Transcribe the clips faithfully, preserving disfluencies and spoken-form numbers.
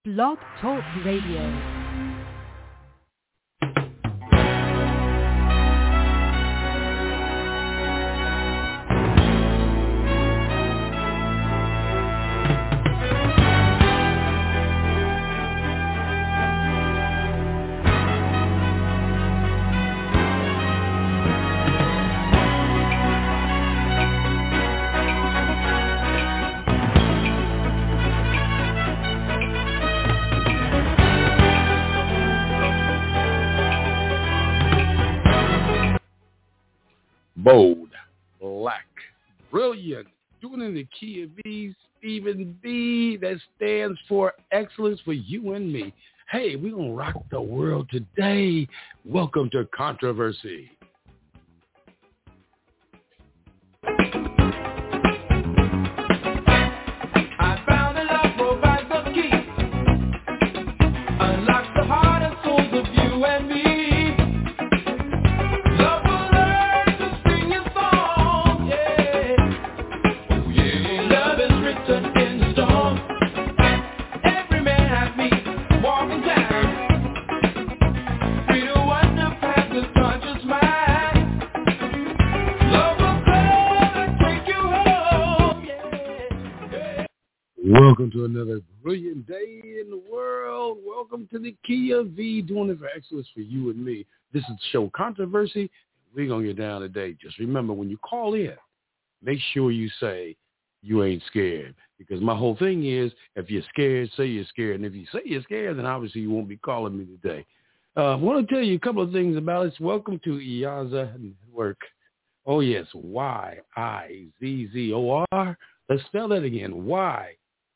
Blog Talk Radio. Bold, black, brilliant, doing in the key of B, Stephen B. That stands for excellence for you and me. Hey, we're going to rock the world today. Welcome to Controversy. Welcome to another brilliant day in the world. Welcome to the Kia V, doing it for excellence for you and me. This is the show Controversy. We're going to get down today. Just remember, when you call in, make sure you say you ain't scared. Because my whole thing is, if you're scared, say you're scared. And if you say you're scared, then obviously you won't be calling me today. Uh, I want to tell you a couple of things about it. Welcome to Yaza Network. Oh, yes, Y I Z Z O R. Let's spell that again, Y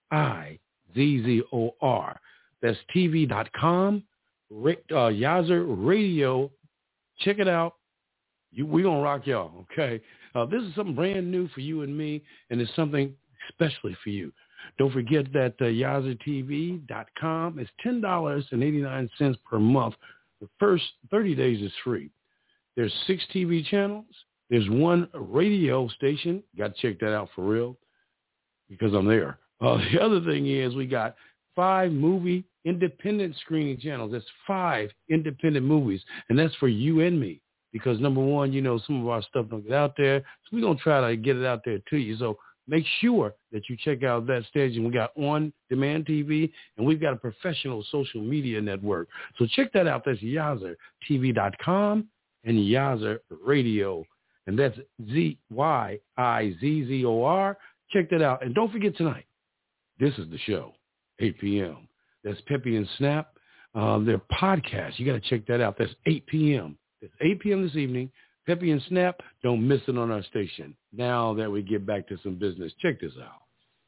I Z Z O R. That's T V dot com, uh, Yazer Radio. Check it out. You, we're going to rock y'all, okay? Uh, this is something brand new for you and me, and it's something especially for you. Don't forget that uh, Yazer T V dot com is ten dollars and eighty-nine cents per month. The first thirty days is free. There's six T V channels. There's one radio station. Got to check that out for real because I'm there. Uh, the other thing is we got five movie independent screening channels. That's five independent movies, and that's for you and me because, number one, you know, some of our stuff don't get out there, so we're going to try to get it out there to you. So make sure that you check out that station. We got on-demand T V, and we've got a professional social media network. So check that out. That's Yazer T V dot com and Yazer Radio, and that's Z Y I Z Z O R. Check that out, and don't forget tonight. This is the show, eight p.m. That's Peppy and Snap. Um, their podcast. You got to check that out. That's eight p.m. That's eight p.m. this evening. Peppy and Snap. Don't miss it on our station. Now that we get back to some business, check this out.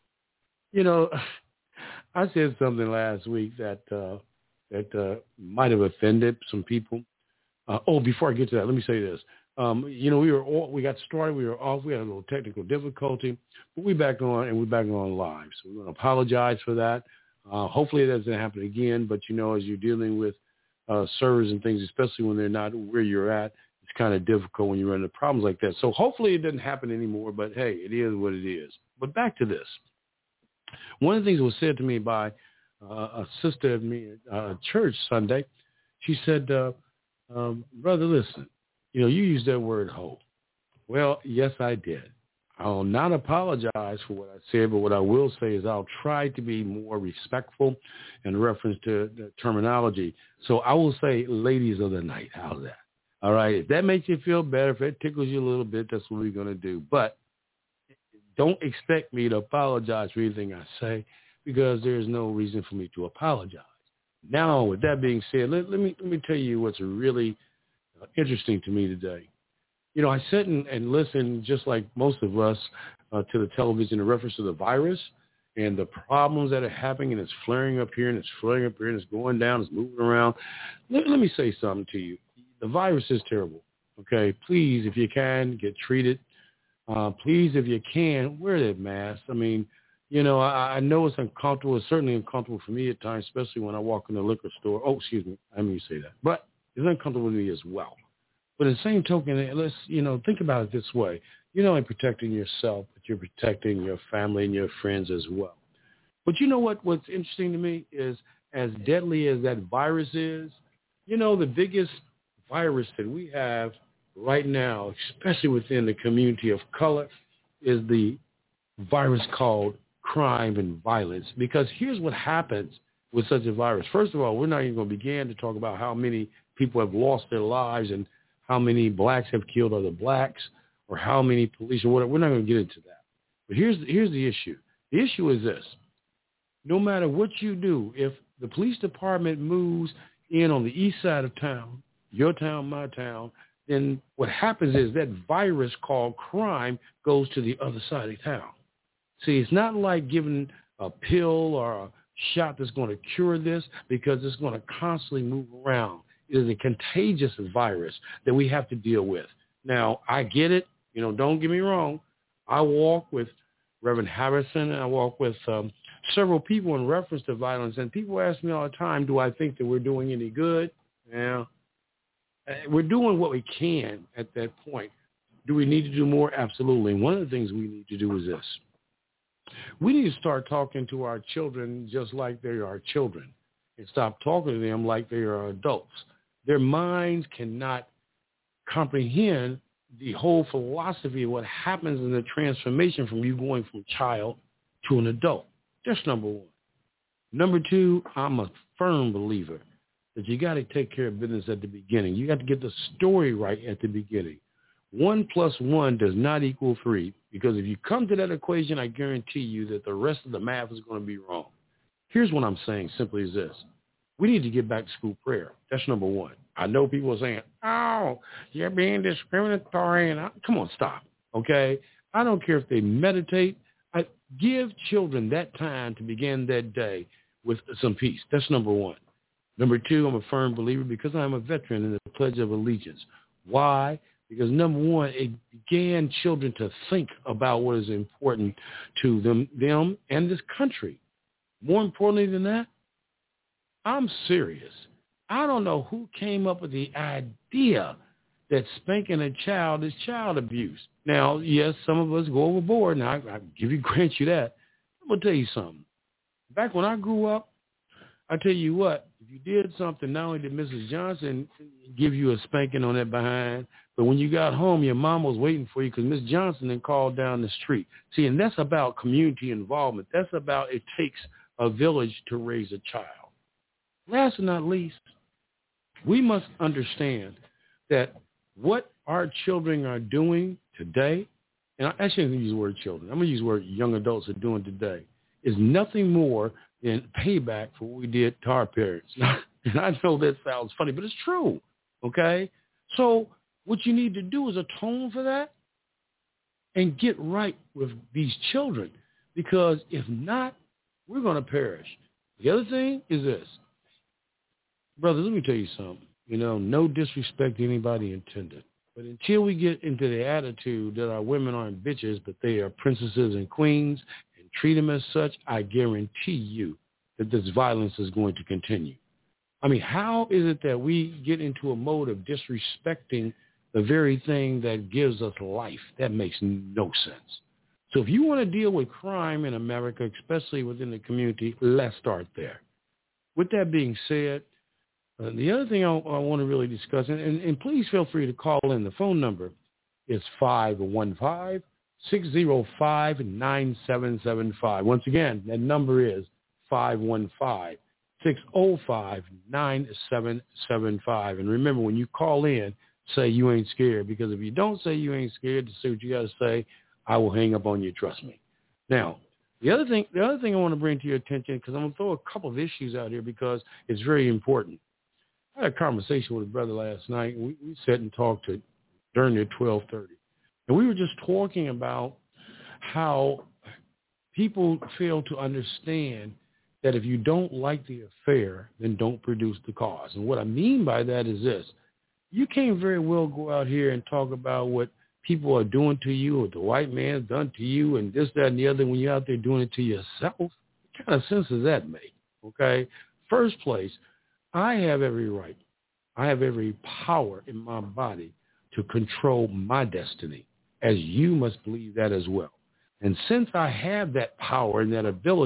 You know, I said something last week that uh, that uh, might have offended some people. Uh, oh, before I get to that, let me say this. Um, you know, we were all, we got started, we were off, we had a little technical difficulty, but we're back on, and we're back on live. So we're going to apologize for that. Uh, hopefully it doesn't happen again, but, you know, as you're dealing with uh, servers and things, especially when they're not where you're at, it's kind of difficult when you run into problems like that. So hopefully it doesn't happen anymore, but, hey, it is what it is. But back to this. One of the things that was said to me by uh, a sister at me at uh, church Sunday, she said, uh, um, brother, listen. You know, you used that word hoe. Well, yes, I did. I'll not apologize for what I said, but what I will say is I'll try to be more respectful in reference to the terminology. So I will say ladies of the night. How's that? All right. If that makes you feel better, if it tickles you a little bit, that's what we're going to do. But don't expect me to apologize for anything I say because there's no reason for me to apologize. Now, with that being said, let, let me let me tell you what's really interesting to me today. You know, I sit and, and listen, just like most of us, uh, to the television in reference to the virus and the problems that are happening, and it's flaring up here and it's flaring up here and it's going down, it's moving around. Let, let me say something to you. The virus is terrible, okay? Please, if you can, get treated. Uh, please, if you can, wear that mask. I mean, you know, I, I know it's uncomfortable. It's certainly uncomfortable for me at times, especially when I walk in the liquor store. Oh, excuse me. I mean, say that. But it's uncomfortable with me as well. But in the same token, let's, you know, think about it this way. You're not only protecting yourself, but you're protecting your family and your friends as well. But you know what? What's interesting to me is, as deadly as that virus is, you know, the biggest virus that we have right now, especially within the community of color, is the virus called crime and violence. Because here's what happens with such a virus. First of all, we're not even going to begin to talk about how many people have lost their lives and how many blacks have killed other blacks or how many police or whatever. We're not going to get into that. But here's, here's the issue. The issue is this. No matter what you do, if the police department moves in on the east side of town, your town, my town, then what happens is that virus called crime goes to the other side of town. See, it's not like giving a pill or a shot that's going to cure this, because it's going to constantly move around. It is a contagious virus that we have to deal with. Now, I get it. You know, don't get me wrong. I walk with Reverend Harrison, and I walk with um, several people in reference to violence, and people ask me all the time, do I think that we're doing any good? Yeah. We're doing what we can at that point. Do we need to do more? Absolutely. And one of the things we need to do is this. We need to start talking to our children just like they are children and stop talking to them like they are adults. Their minds cannot comprehend the whole philosophy of what happens in the transformation from you going from child to an adult. That's number one. Number two, I'm a firm believer that you got to take care of business at the beginning. You got to get the story right at the beginning. One plus one does not equal three, because if you come to that equation, I guarantee you that the rest of the math is going to be wrong. Here's what I'm saying simply is this. We need to get back to school prayer. That's number one. I know people are saying, oh, you're being discriminatory. And I, come on, stop, okay? I don't care if they meditate. I give children that time to begin that day with some peace. That's number one. Number two, I'm a firm believer because I'm a veteran in the Pledge of Allegiance. Why? Because number one, it began children to think about what is important to them, them and this country. More importantly than that, I'm serious. I don't know who came up with the idea that spanking a child is child abuse. Now, yes, some of us go overboard, and I, I give you, grant you that. I'm going to tell you something. Back when I grew up, I tell you what, if you did something, not only did Missus Johnson give you a spanking on that behind, but when you got home, your mom was waiting for you because Miss Johnson then called down the street. See, and that's about community involvement. That's about it takes a village to raise a child. Last but not least, we must understand that what our children are doing today, and I actually don't use the word children, I'm going to use the word young adults are doing today, is nothing more than payback for what we did to our parents. And I know that sounds funny, but it's true, okay? So what you need to do is atone for that and get right with these children, because if not, we're going to perish. The other thing is this. Brother, let me tell you something. You know, no disrespect to anybody intended. But until we get into the attitude that our women aren't bitches, but they are princesses and queens, and treat them as such, I guarantee you that this violence is going to continue. I mean, how is it that we get into a mode of disrespecting the very thing that gives us life? That makes no sense. So if you want to deal with crime in America, especially within the community, let's start there. With that being said, Uh, the other thing I, I want to really discuss, and, and, and please feel free to call in. The phone number is five one five, six zero five, nine seven seven five. Once again, that number is five one five, six zero five, nine seven seven five. And remember, when you call in, say you ain't scared, because if you don't say you ain't scared to say what you got to say, I will hang up on you, trust me. Now, the other thing, the other thing I want to bring to your attention, because I'm going to throw a couple of issues out here because it's very important. I had a conversation with a brother last night. We, we sat and talked to during at twelve thirty. And we were just talking about how people fail to understand that if you don't like the affair, then don't produce the cause. And what I mean by that is this. You can't very well go out here and talk about what people are doing to you or the white man's done to you and this, that, and the other when you're out there doing it to yourself. What kind of sense does that make? Okay? First place, I have every right, I have every power in my body to control my destiny, as you must believe that as well. And since I have that power and that ability,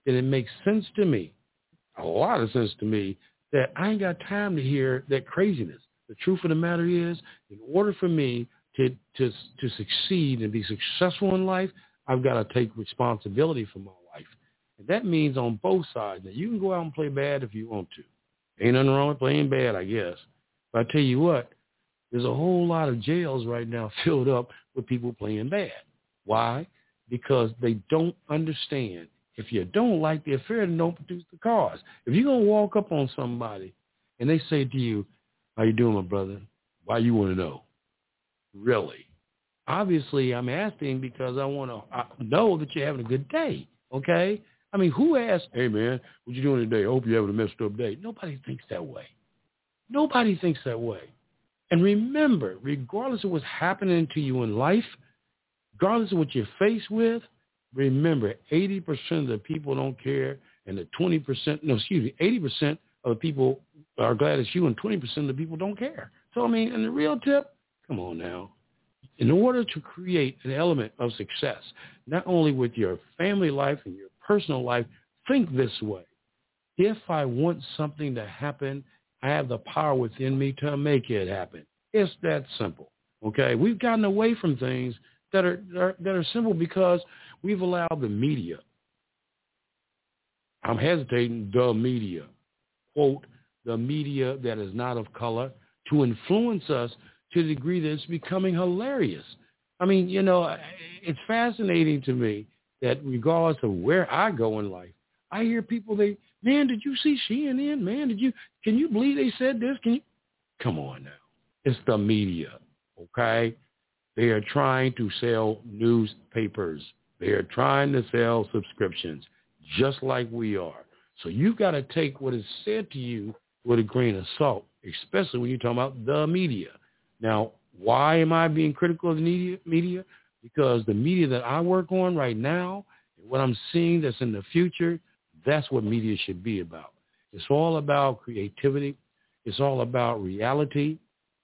then it makes sense to me, a lot of sense to me, that I ain't got time to hear that craziness. The truth of the matter is, in order for me to to to succeed and be successful in life, I've got to take responsibility for my life. And that means on both sides. Now, you can go out and play bad if you want to. Ain't nothing wrong with playing bad, I guess. But I tell you what, there's a whole lot of jails right now filled up with people playing bad. Why? Because they don't understand. If you don't like the affair, then don't produce the cause. If you're going to walk up on somebody and they say to you, how you doing, my brother? Why you want to know? Really? Obviously, I'm asking because I want to know that you're having a good day, okay? I mean, who asks, hey, man, what you doing today? I hope you're having a messed up day. Nobody thinks that way. Nobody thinks that way. And remember, regardless of what's happening to you in life, regardless of what you're faced with, remember, eighty percent of the people don't care, and the twenty percent, no, excuse me, eighty percent of the people are glad it's you, and twenty percent of the people don't care. So, I mean, and the real tip, come on now. In order to create an element of success, not only with your family life and your personal life, think this way. If I want something to happen, I have the power within me to make it happen. It's that simple, okay? We've gotten away from things that are, are that are simple because we've allowed the media, I'm hesitating, the media, quote, the media that is not of color, to influence us to the degree that it's becoming hilarious. I mean, you know, it's fascinating to me that regardless of where I go in life, I hear people, they, man, did you see C N N? Man, did you, can you believe they said this? Can you? Come on now. It's the media, okay? They are trying to sell newspapers. They are trying to sell subscriptions, just like we are. So you've got to take what is said to you with a grain of salt, especially when you're talking about the media. Now, why am I being critical of the media? media? Because the media that I work on right now, and what I'm seeing that's in the future, that's what media should be about. It's all about creativity. It's all about reality.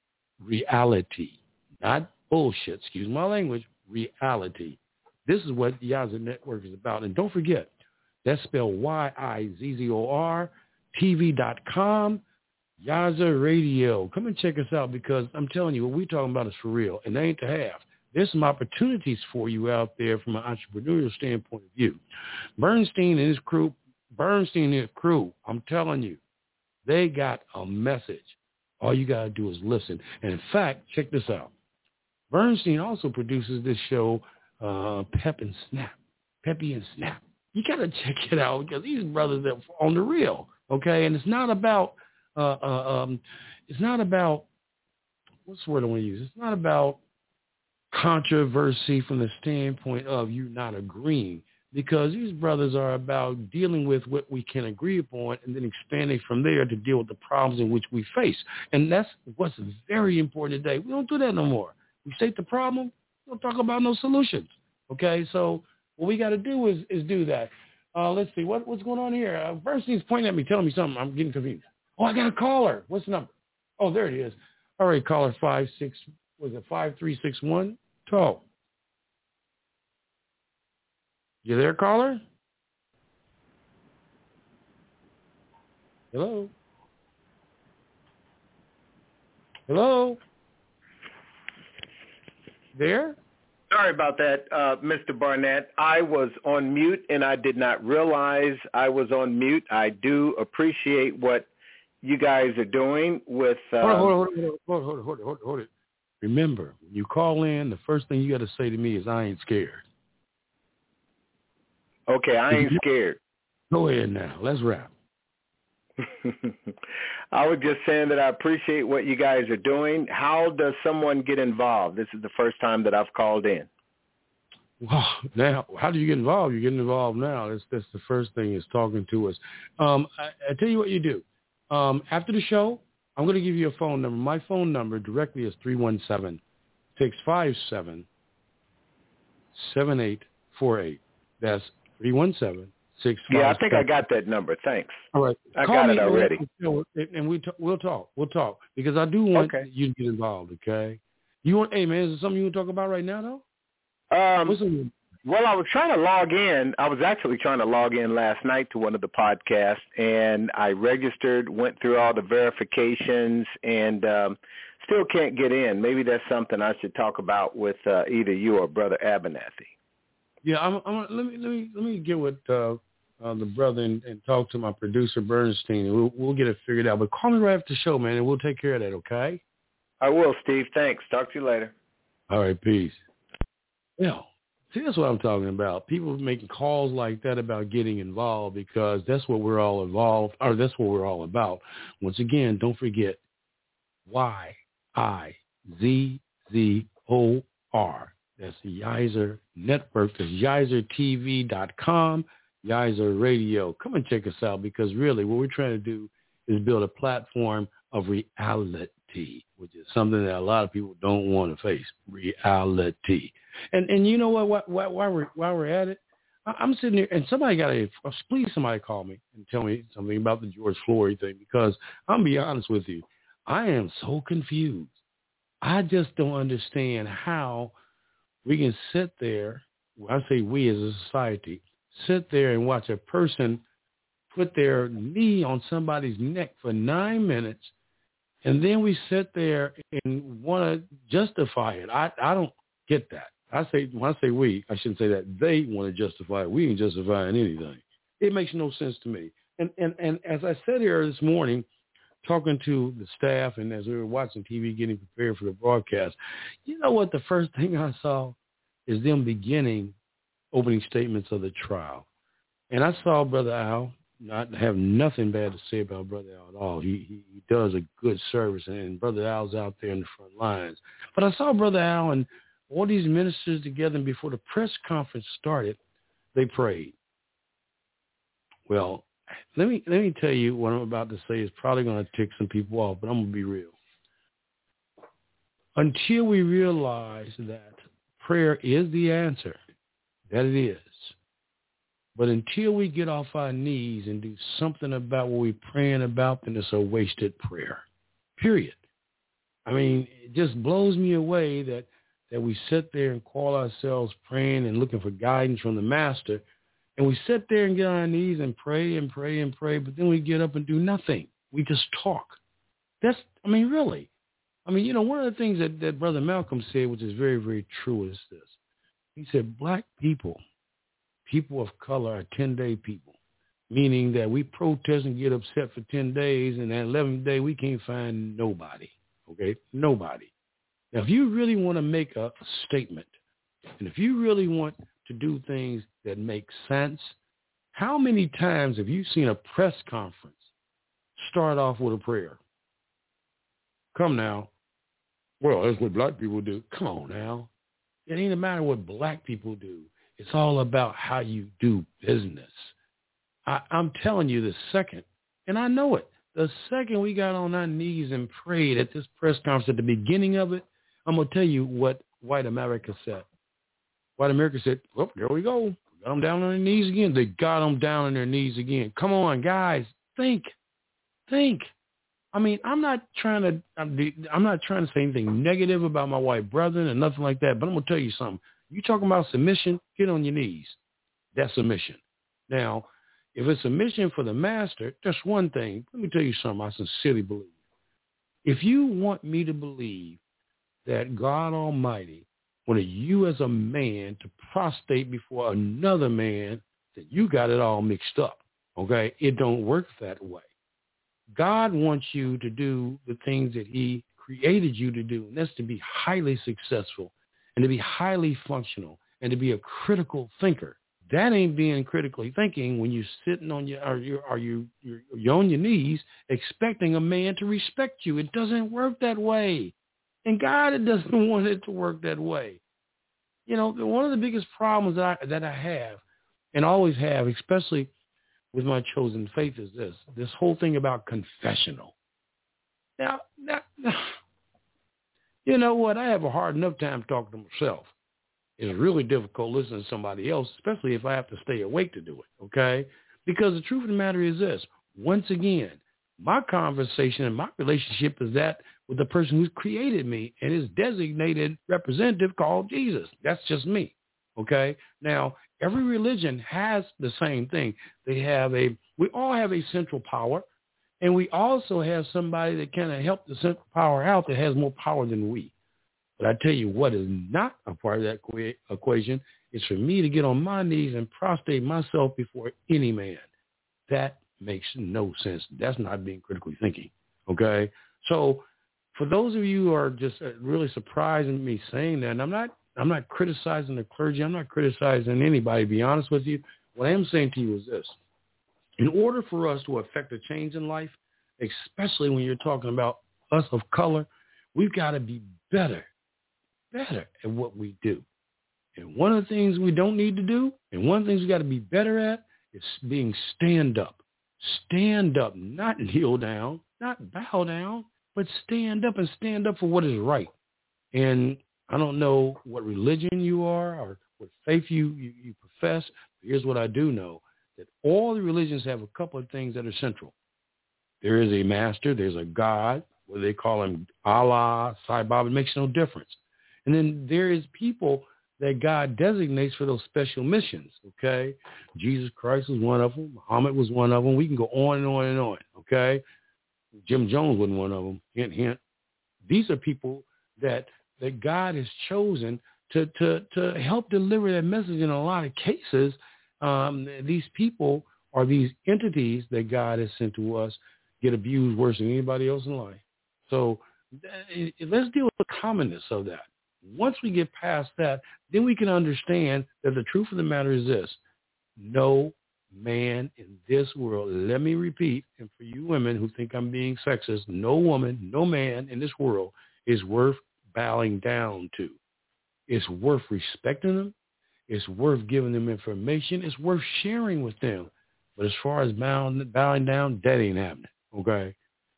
Reality, not bullshit, excuse my language, reality. This is what the Yazoo Network is about. And don't forget, that's spelled Y I Z Z O R, T V dot com, Yazoo Radio. Come and check us out because I'm telling you, what we're talking about is for real, and they ain't to have. There's some opportunities for you out there from an entrepreneurial standpoint of view. Bernstein and his crew, Bernstein and his crew, I'm telling you, they got a message. All you got to do is listen. And in fact, check this out. Bernstein also produces this show, uh, Pep and Snap, Peppy and Snap. You got to check it out because these brothers are on the real, okay? And it's not about, uh, uh, um, it's not about, what's the word I want to use? It's not about controversy from the standpoint of you not agreeing, because these brothers are about dealing with what we can agree upon and then expanding from there to deal with the problems in which we face. And that's what's very important today. We don't do that no more. We state the problem, we don't talk about no solutions. Okay, so what we got to do is is do that. Uh, let's see, what, what's going on here? Uh, Bernstein's pointing at me, telling me something. I'm getting confused. Oh, I got a caller. What's the number? Oh, there it is. All right, caller five six, was it five three six one? Talk. You there, caller? Hello? Hello? There? Sorry about that, uh, Mister Barnett. I was on mute, and I did not realize I was on mute. I do appreciate what you guys are doing with... Um... Hold on, hold on, hold on, hold on, hold on, hold on, hold on, hold it. Remember, when you call in, the first thing you got to say to me is, I ain't scared. Okay, I ain't scared. Go ahead now. Let's wrap. I was just saying that I appreciate what you guys are doing. How does someone get involved? This is the first time that I've called in. Well, now, how do you get involved? You're getting involved now. That's, that's the first thing is talking to us. Um, I, I tell you what you do. Um, after the show, I'm going to give you a phone number. My phone number directly is three one seven, six five seven, seven eight four eight. That's three one seven, six five seven. Yeah, I think I got that number. Thanks. All right. I Call got me it already. And, and we t- we'll talk. We'll talk. Because I do want okay. you to get involved, okay? You want, hey, man, is there something you want to talk about right now, though? Um, What's something Well, I was trying to log in. I was actually trying to log in last night to one of the podcasts, and I registered, went through all the verifications, and um, still can't get in. Maybe that's something I should talk about with uh, either you or Brother Abernathy. Yeah, I'm, I'm, let me let me let me get with uh, uh, the brother and, and talk to my producer Bernstein, and we'll we'll get it figured out. But call me right after the show, man, and we'll take care of that. Okay? I will, Steve. Thanks. Talk to you later. All right, peace. Yeah. See, that's what I'm talking about. People making calls like that about getting involved because that's what we're all involved, or that's what we're all about. Once again, don't forget Y I Z Z O R. That's the Yizer Network. That's Yizer T V dot com, Yizer Radio. Come and check us out because really what we're trying to do is build a platform of reality, which is something that a lot of people don't want to face, reality. And and you know what, while, while, we're, while we're at it, I'm sitting here and somebody got a, please somebody call me and tell me something about the George Floyd thing because I'm going to be honest with you. I am so confused. I just don't understand how we can sit there, I say we as a society, sit there and watch a person put their knee on somebody's neck for nine minutes, and then we sit there and want to justify it. I, I don't get that. I say when I say we, I shouldn't say that. They want to justify it. We ain't justifying anything. It makes no sense to me. And and and as I said here this morning, talking to the staff and as we were watching T V, getting prepared for the broadcast, you know what? The first thing I saw is them beginning opening statements of the trial, and I saw Brother Al. Not have nothing bad to say about Brother Al at all. He, he he does a good service, and Brother Al's out there in the front lines. But I saw Brother Al and all these ministers together, and before the press conference started, they prayed. Well, let me let me tell you what I'm about to say is probably going to tick some people off, but I'm going to be real. Until we realize that prayer is the answer, that it is. But until we get off our knees and do something about what we're praying about, then it's a wasted prayer, period. I mean, it just blows me away that, that we sit there and call ourselves praying and looking for guidance from the master, and we sit there and get on our knees and pray and pray and pray, but then we get up and do nothing. We just talk. That's, I mean, really. I mean, you know, one of the things that, that Brother Malcolm said, which is very, very true, is this. He said, black people, people of color are ten-day people, meaning that we protest and get upset for ten days, and that eleventh day we can't find nobody, okay? Nobody. Now, if you really want to make a statement, and if you really want to do things that make sense, how many times have you seen a press conference start off with a prayer? Come now. Well, that's what black people do. Come on now. It ain't a matter what black people do. It's all about how you do business. I, I'm telling you the second, and I know it, the second we got on our knees and prayed at this press conference at the beginning of it, I'm going to tell you what white America said. White America said, well, there we go. Got them down on their knees again. They got them down on their knees again. Come on, guys. Think. Think. I mean, I'm not trying to I'm, I'm not trying to say anything negative about my white brethren and nothing like that, but I'm going to tell you something. You talking about submission, get on your knees. That's submission. Now, if it's submission for the master, that's one thing. Let me tell you something I sincerely believe. If you want me to believe that God Almighty wanted you as a man to prostrate before another man, then you got it all mixed up, okay? It don't work that way. God wants you to do the things that he created you to do, and that's to be highly successful and to be highly functional and to be a critical thinker. That ain't being critically thinking when you're sitting on your, or you're, or you, you're, you're on your knees expecting a man to respect you. It doesn't work that way. And God, it doesn't want it to work that way. You know, one of the biggest problems that I, that I have and always have, especially with my chosen faith, is this, this whole thing about confessional. Now, now, now, you know what? I have a hard enough time talking to myself. It's really difficult listening to somebody else, especially if I have to stay awake to do it, okay? Because the truth of the matter is this. Once again, my conversation and my relationship is that with the person who's created me and his designated representative called Jesus. That's just me, Okay. Now, every religion has the same thing. They have a, we all have a central power, and we also have somebody that kind of help the central power out that has more power than we. But I tell you what is not a part of that equa- equation is for me to get on my knees and prostrate myself before any man. That makes no sense. That's not being critically thinking. Okay. So for those of you who are just really surprised at me saying that, and I'm not, I'm not criticizing the clergy. I'm not criticizing anybody, to be honest with you. What I am saying to you is this. In order for us to affect a change in life, especially when you're talking about us of color, we've got to be better, better at what we do. And one of the things we don't need to do, and one of the things we got to be better at, is being stand up. Stand up, not kneel down, not bow down, but stand up and stand up for what is right. And I don't know what religion you are or what faith you, you, you profess. But here's what I do know, that all the religions have a couple of things that are central. There is a master, there's a God, whether they call him Allah, Sai Baba, it makes no difference. And then there is people that God designates for those special missions, okay? Jesus Christ was one of them. Muhammad was one of them. We can go on and on and on, okay? Jim Jones wasn't one of them. Hint, hint. These are people that that God has chosen to to to help deliver that message. In a lot of cases, um, these people or these entities that God has sent to us get abused worse than anybody else in life. So th- let's deal with the commonness of that. Once we get past that, then we can understand that the truth of the matter is this. No man in this world, let me repeat, and for you women who think I'm being sexist, no woman, no man in this world is worth bowing down to. It's worth respecting them. It's worth giving them information. It's worth sharing with them. But as far as bowing, bowing down, that ain't happening, okay?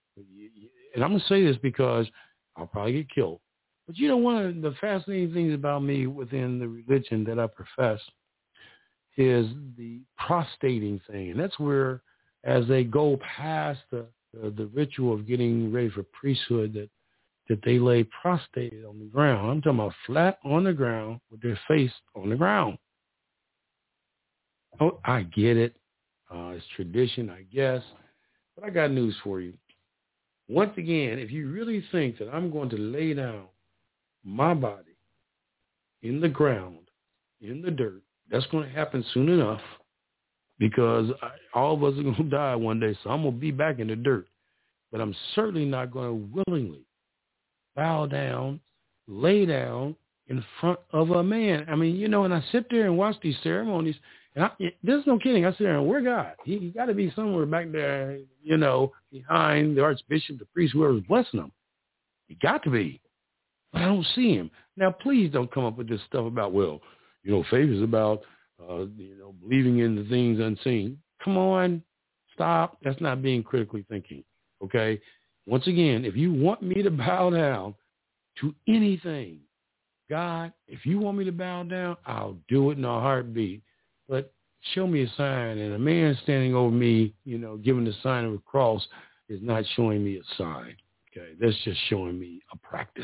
And I'm going to say this because I'll probably get killed. But you know, one of the fascinating things about me within the religion that I profess is the prostrating thing. And that's where, as they go past the, the, the ritual of getting ready for priesthood, that, that they lay prostrated on the ground. I'm talking about flat on the ground with their face on the ground. Oh, I get it. Uh, it's tradition, I guess. But I got news for you. Once again, if you really think that I'm going to lay down my body in the ground, in the dirt, that's going to happen soon enough, because I, all of us are going to die one day, so I'm going to be back in the dirt. But I'm certainly not going to willingly bow down, lay down in front of a man. I mean, you know, and I sit there and watch these ceremonies, and I, there's no kidding. I sit there and where God? He, he got to be somewhere back there, you know, behind the archbishop, the priest, whoever's blessing them. He got to be. But I don't see him. Now, please don't come up with this stuff about, well, you know, faith is about, uh, you know, believing in the things unseen. Come on, stop. That's not being critically thinking, okay? Once again, if you want me to bow down to anything, God, if you want me to bow down, I'll do it in a heartbeat. But show me a sign. And a man standing over me, you know, giving the sign of a cross is not showing me a sign, okay? That's just showing me a practice.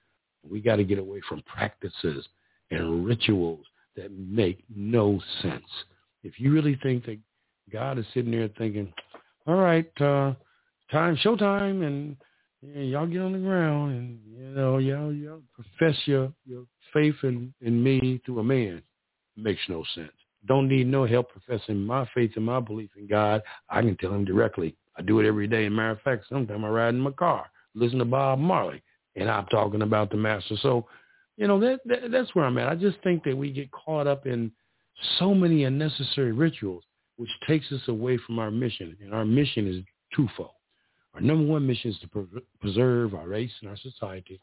We got to get away from practices and rituals that make no sense. If you really think that God is sitting there thinking, all right, uh, time, showtime, and yeah, y'all get on the ground and, you know, y'all, y'all profess your, your faith in, in me through a man, makes no sense. Don't need no help professing my faith and my belief in God. I can tell him directly. I do it every day. As a matter of fact, sometimes I ride in my car, listen to Bob Marley. And I'm talking about the master. So, you know, that, that that's where I'm at. I just think that we get caught up in so many unnecessary rituals, which takes us away from our mission. And our mission is twofold. Our number one mission is to pre- preserve our race and our society.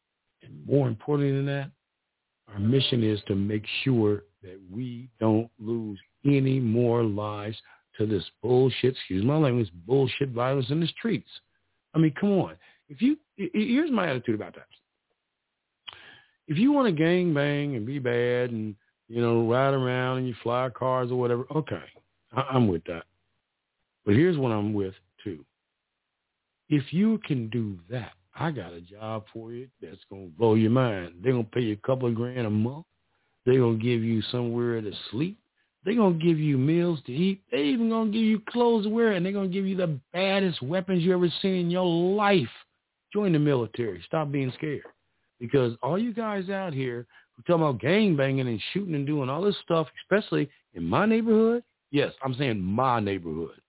And more importantly than that, our mission is to make sure that we don't lose any more lives to this bullshit, excuse my language, bullshit violence in the streets. I mean, come on. If you, here's my attitude about that. If you want to gang bang and be bad and, you know, ride around and you fly cars or whatever, okay, I'm with that. But here's what I'm with too. If you can do that, I got a job for you that's going to blow your mind. They're going to pay you a couple of grand a month. They're going to give you somewhere to sleep. They're going to give you meals to eat. They're even going to give you clothes to wear, and they're going to give you the baddest weapons you ever seen in your life. Join the military. Stop being scared. Because all you guys out here who talking about gangbanging and shooting and doing all this stuff, especially in my neighborhood, yes, I'm saying my neighborhood.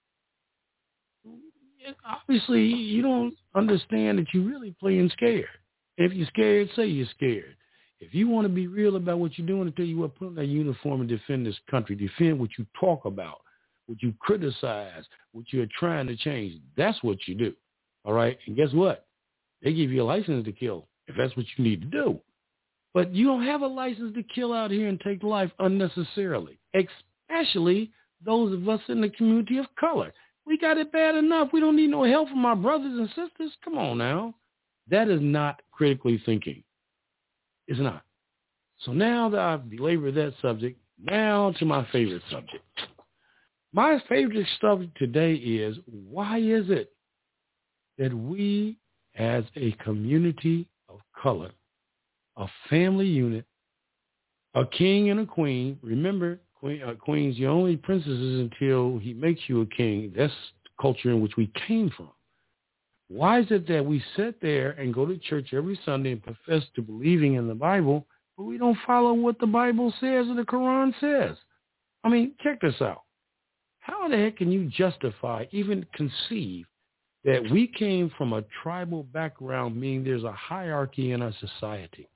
Obviously, you don't understand that you're really playing scared. If you're scared, say you're scared. If you want to be real about what you're doing, I tell you what, put on that uniform and defend this country. Defend what you talk about, what you criticize, what you're trying to change. That's what you do, all right? And guess what? They give you a license to kill if that's what you need to do. But you don't have a license to kill out here and take life unnecessarily, especially those of us in the community of color. We got it bad enough. We don't need no help from our brothers and sisters. Come on now. That is not critically thinking. It's not. So now that I've belabored that subject, now to my favorite subject. My favorite subject today is, why is it that we as a community of color, a family unit, a king and a queen, remember, queen, uh, queens, you're only princesses until he makes you a king. That's the culture in which we came from. Why is it that we sit there and go to church every Sunday and profess to believing in the Bible, but we don't follow what the Bible says or the Quran says? I mean, check this out. How the heck can you justify, even conceive, that we came from a tribal background, meaning there's a hierarchy in our society?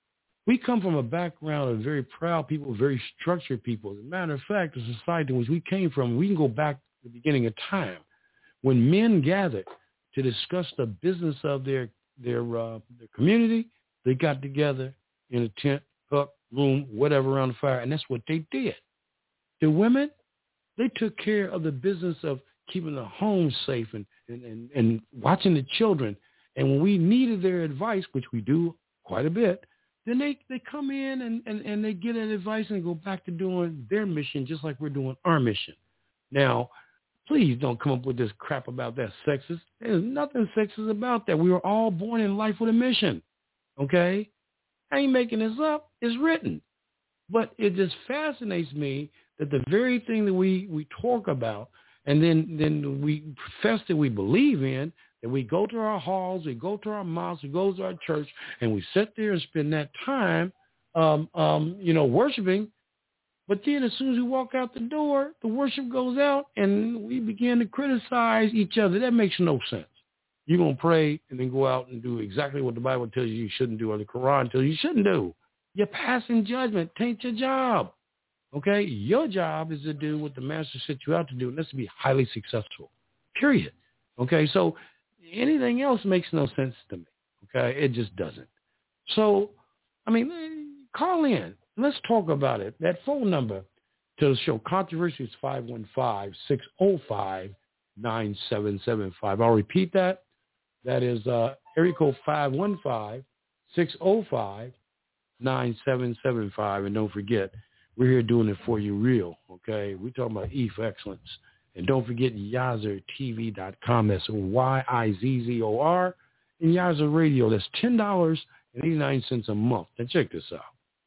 We come from a background of very proud people, very structured people. As a matter of fact, the society in which we came from, we can go back to the beginning of time when men gathered to discuss the business of their their uh, their community. They got together in a tent, hut, room, whatever around the fire, and that's what they did. The women, they took care of the business of keeping the home safe and, and, and, and watching the children. And when we needed their advice, which we do quite a bit, then they, they come in and, and, and they get that advice and go back to doing their mission just like we're doing our mission. Now, please don't come up with this crap about that sexist. There's nothing sexist about that. We were all born in life with a mission, okay? I ain't making this up. It's written. But it just fascinates me that the very thing that we, we talk about and then, then we profess that we believe in, that we go to our halls, we go to our mosques, we go to our church, and we sit there and spend that time, um, um, you know, worshiping. But then as soon as we walk out the door, the worship goes out and we begin to criticize each other. That makes no sense. You're going to pray and then go out and do exactly what the Bible tells you you shouldn't do or the Quran tells you you shouldn't do. You're passing judgment. Tain't your job. Okay? Your job is to do what the master set you out to do, and that's to be highly successful. Period. Okay? So anything else makes no sense to me. Okay? It just doesn't. So, I mean, call in. Let's talk about it. That phone number to the show, Controversy, is five one five, six oh five, nine seven seven five. I'll repeat that. That is uh, area code five one five, six oh five, nine seven seven five. And don't forget, we're here doing it for you real, okay? We're talking about E for excellence. And don't forget Yazor T V dot com. That's Y I Z Z O R. And Yazor Radio, that's ten dollars and eighty-nine cents a month. Now check this out.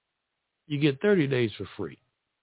You get thirty days for free.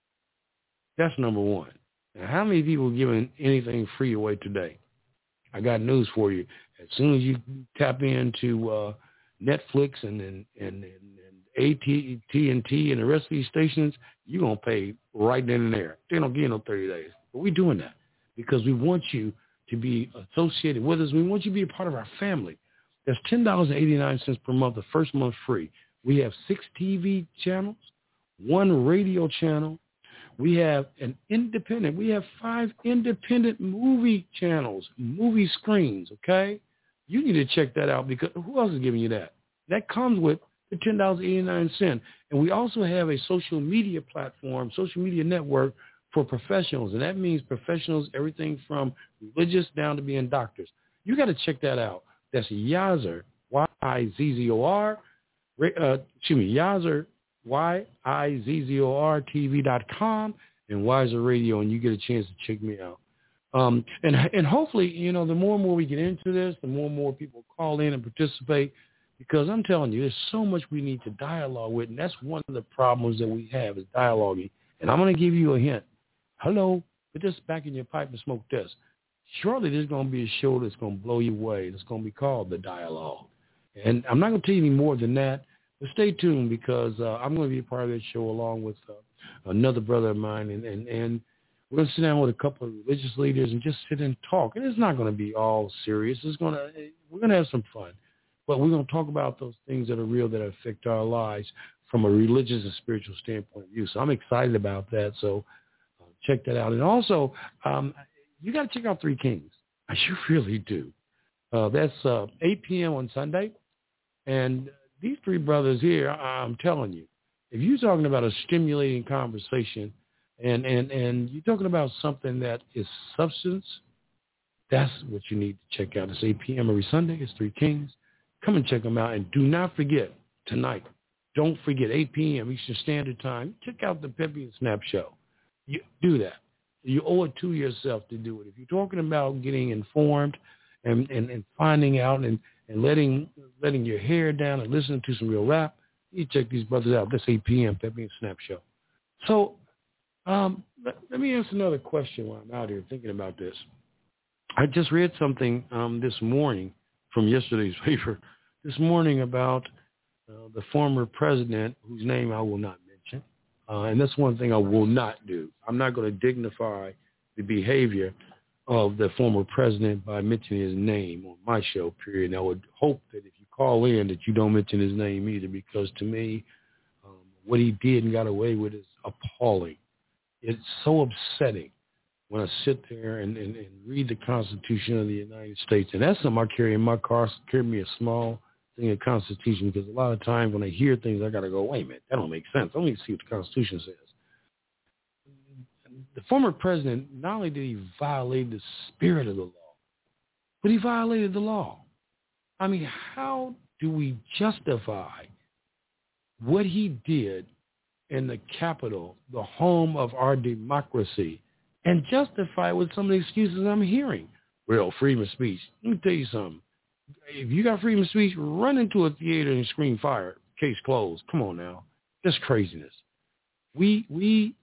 That's number one. Now, how many people are giving anything free away today? I got news for you. As soon as you tap into uh, Netflix and and, and, and A T and T and the rest of these stations, you're going to pay right then and there. They don't give you no thirty days. But we're doing that because we want you to be associated with us. We want you to be a part of our family. That's ten dollars and eighty-nine cents per month, the first month free. We have six T V channels, one radio channel. We have an independent, we have five independent movie channels, movie screens, okay? You need to check that out because who else is giving you that? That comes with the ten dollars and eighty-nine cents. And we also have a social media platform, social media network for professionals. And that means professionals, everything from religious down to being doctors. You got to check that out. That's Yazor, Y I Z Z O R, uh, excuse me, Yazor, Y I Z Z O R T V dot com, and Wiser Radio, and you get a chance to check me out. Um, and and hopefully, you know, the more and more we get into this, the more and more people call in and participate, Because I'm telling you, there's so much we need to dialogue with, and that's one of the problems that we have is dialoguing. And I'm going to give you a hint. Hello, put this back in your pipe and smoke this. Shortly, there's going to be a show that's going to blow you away. It's going to be called The Dialogue. And I'm not going to tell you any more than that, but stay tuned because uh, I'm going to be a part of that show along with uh, another brother of mine, and, and, and we're going to sit down with a couple of religious leaders and just sit and talk. And it's not going to be all serious. It's going to we're going to have some fun. But we're going to talk about those things that are real that affect our lives from a religious and spiritual standpoint of view. So I'm excited about that. So uh, check that out. And also, um, you got to check out Three Kings. I sure really do. Uh, that's uh, eight p.m. on Sunday. And these three brothers here, I'm telling you, if you're talking about a stimulating conversation and, and, and you're talking about something that is substance, that's what you need to check out. It's eight p.m. every Sunday. It's Three Kings. Come and check them out. And do not forget, tonight, don't forget, eight p.m. Eastern Standard Time, check out the Peppy and Snap Show. You do that. You owe it to yourself to do it. If you're talking about getting informed and, and, and finding out and, and letting letting your hair down and listening to some real rap, you check these brothers out. That's eight p.m., Peppy and Snap Show. So um, let, let me ask another question while I'm out here thinking about this. I just read something um, this morning from yesterday's paper, this morning about uh, the former president, whose name I will not mention. Uh, and that's one thing I will not do. I'm not going to dignify the behavior of the former president by mentioning his name on my show, period. And I would hope that if you call in that you don't mention his name either, because to me, um, what he did and got away with is appalling. It's so upsetting when I sit there and, and, and read the Constitution of the United States. And that's something I carry in my car. Carry me a small thing of Constitution, because a lot of times when I hear things, I got to go, wait a minute, that don't make sense. I don't need to see what the Constitution says. The former president, not only did he violate the spirit of the law, but he violated the law. I mean, how do we justify what he did in the Capitol, the home of our democracy, and justify it with some of the excuses I'm hearing? Well, freedom of speech. Let me tell you something. If you got freedom of speech, run into a theater and scream fire. Case closed. Come on now. That's craziness. We, we,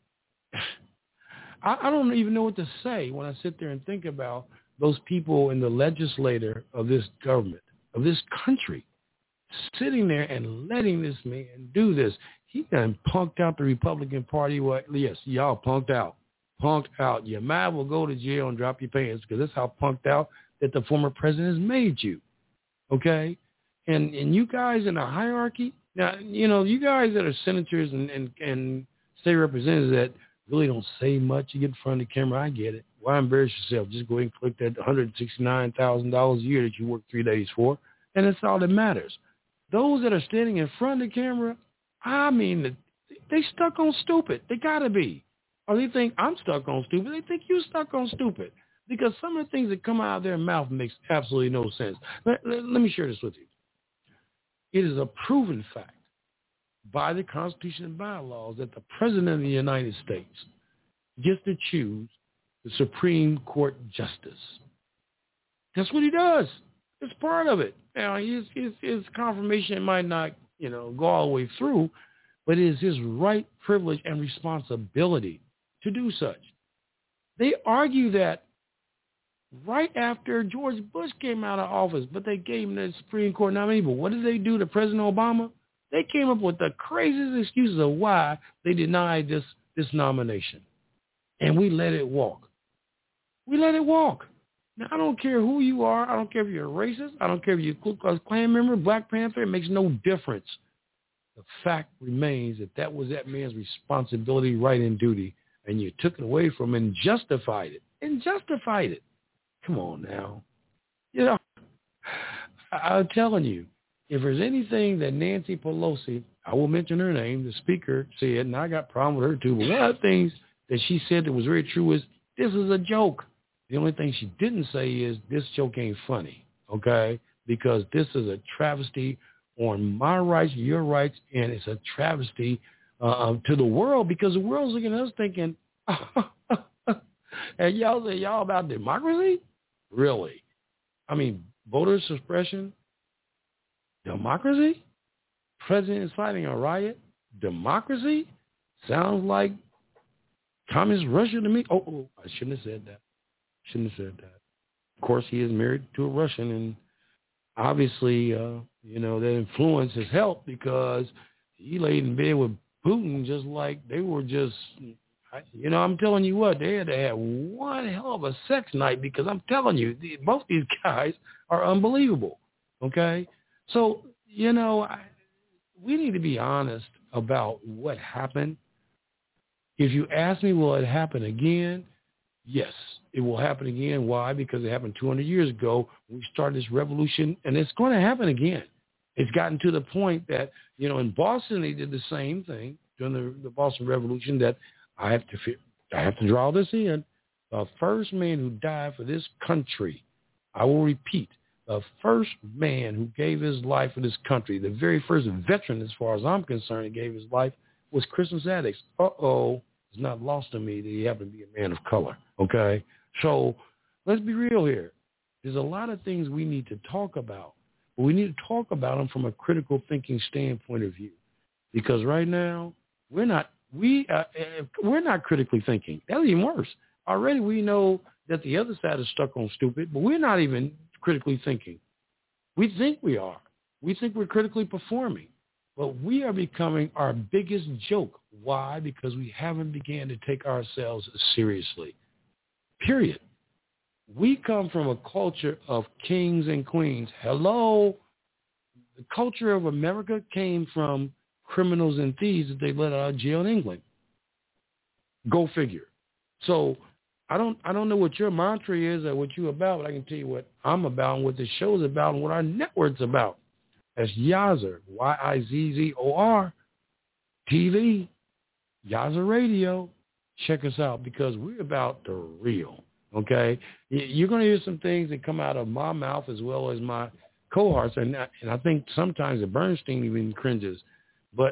I, I don't even know what to say when I sit there and think about those people in the legislature of this government, of this country, sitting there and letting this man do this. He done punked out the Republican Party. Well, yes, y'all punked out. Punked out. Your man will go to jail and drop your pants, because that's how punked out that the former president has made you. Okay? And and you guys in the hierarchy, now, you know, you guys that are senators and, and, and state representatives that really don't say much, you get in front of the camera, I get it. Why embarrass yourself? Just go ahead and click that one hundred sixty-nine thousand dollars a year that you work three days for, and that's all that matters. Those that are standing in front of the camera, I mean, they stuck on stupid. They got to be. Or they think I'm stuck on stupid. They think you're stuck on stupid. Because some of the things that come out of their mouth makes absolutely no sense. Let, let, let me share this with you. It is a proven fact by the Constitution and bylaws that the President of the United States gets to choose the Supreme Court justice. That's what he does. It's part of it. Now, his, his, his confirmation might not, you know, go all the way through, but it is his right, privilege, and responsibility to do such. They argue that right after George Bush came out of office, but they gave him the Supreme Court nominee. But what did they do to President Obama? They came up with the craziest excuses of why they denied this, this nomination. And we let it walk. We let it walk. Now, I don't care who you are. I don't care if you're a racist. I don't care if you're a Ku Klux Klan member, Black Panther. It makes no difference. The fact remains that that was that man's responsibility, right, and duty, and you took it away from him and justified it. And justified it. Come on now. You know, I'm telling you, if there's anything that Nancy Pelosi, I will mention her name, the speaker, said, and I got a problem with her too, but one of the things that she said that was very true is, this is a joke. The only thing she didn't say is, this joke ain't funny, okay? Because this is a travesty on my rights, your rights, and it's a travesty uh, to the world, because the world's looking at us thinking, and y'all say y'all about democracy? Really? I mean, voter suppression, Democracy? President inciting a riot? Democracy? Sounds like communist Russia to me. Oh, oh, I shouldn't have said that. Shouldn't have said that. Of course, he is married to a Russian, and obviously, uh, you know, that influence has helped because he laid in bed with Putin just like they were just, you know, I'm telling you what, they had to have one hell of a sex night because I'm telling you, the, both these guys are unbelievable, okay? So, you know, I, we need to be honest about what happened. If you ask me, will it happen again? Yes, it will happen again. Why? Because it happened two hundred years ago when we started this revolution, and it's going to happen again. It's gotten to the point that, you know, in Boston, they did the same thing during the, the Boston Revolution that I have to I have to draw this in. The first man who died for this country, I will repeat, the first man who gave his life for this country, the very first veteran, as far as I'm concerned, who gave his life was Crispus Attucks. Uh-oh. It's not lost on me that he happened to be a man of color, okay? So let's be real here. There's a lot of things we need to talk about, but we need to talk about them from a critical thinking standpoint of view, because right now we're not we uh, we're not critically thinking. That's even worse. Already we know that the other side is stuck on stupid, but we're not even critically thinking. We think we are. We think we're critically performing. But we are becoming our biggest joke. Why? Because we haven't began to take ourselves seriously. Period. We come from a culture of kings and queens. Hello? The culture of America came from criminals and thieves that they let out of jail in England. Go figure. So I don't I don't know what your mantra is or what you're about, but I can tell you what I'm about and what this show is about and what our network's about. That's Yazor, Y I Z Z O R, T V, Yazor Radio. Check us out because we're about the real, okay? You're going to hear some things that come out of my mouth as well as my cohorts, and I, and I think sometimes the Bernstein even cringes. But,